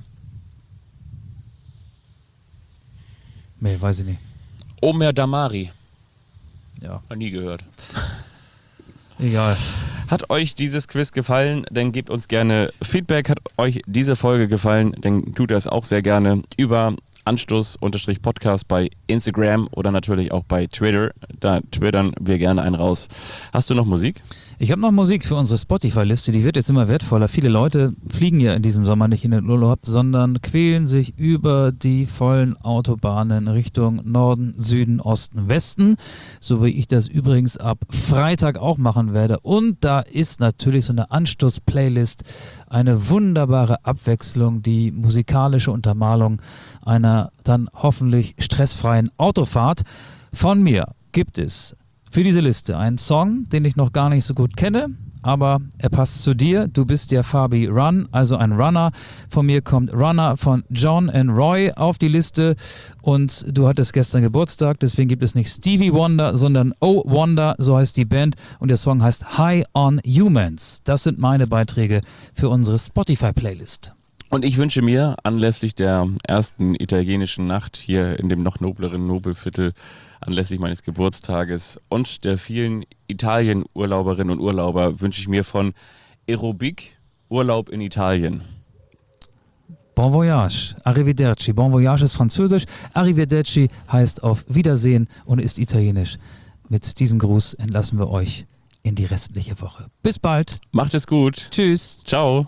nee, weiß ich nicht. Omer Damari. Ja, Noch nie gehört. egal. Hat euch dieses Quiz gefallen, dann gebt uns gerne Feedback. Hat euch diese Folge gefallen, dann tut das auch sehr gerne über Anstoß-Podcast bei Instagram oder natürlich auch bei Twitter. Da twittern wir gerne einen raus. Hast du noch Musik? Ich habe noch Musik für unsere Spotify-Liste, die wird jetzt immer wertvoller. Viele Leute fliegen ja in diesem Sommer nicht in den Urlaub, sondern quälen sich über die vollen Autobahnen Richtung Norden, Süden, Osten, Westen, so wie ich das übrigens ab Freitag auch machen werde. Und da ist natürlich so eine Anstoß-Playlist eine wunderbare Abwechslung, die musikalische Untermalung einer dann hoffentlich stressfreien Autofahrt. Von mir gibt es für diese Liste einen Song, den ich noch gar nicht so gut kenne, aber er passt zu dir. Du bist ja Fabi Run, also ein Runner. Von mir kommt Runner von John and Roy auf die Liste und du hattest gestern Geburtstag, deswegen gibt es nicht Stevie Wonder, sondern Oh Wonder, so heißt die Band und der Song heißt High on Humans. Das sind meine Beiträge für unsere Spotify-Playlist. Und ich wünsche mir anlässlich der ersten italienischen Nacht hier in dem noch nobleren Nobelviertel, anlässlich meines Geburtstages und der vielen Italien-Urlauberinnen und Urlauber, wünsche ich mir von Aerobic Urlaub in Italien. Bon voyage, arrivederci. Bon voyage ist französisch, arrivederci heißt auf Wiedersehen und ist italienisch. Mit diesem Gruß entlassen wir euch in die restliche Woche. Bis bald. Macht es gut. Tschüss. Ciao.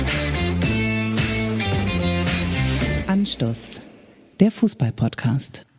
Anstoß, der Fußball-Podcast.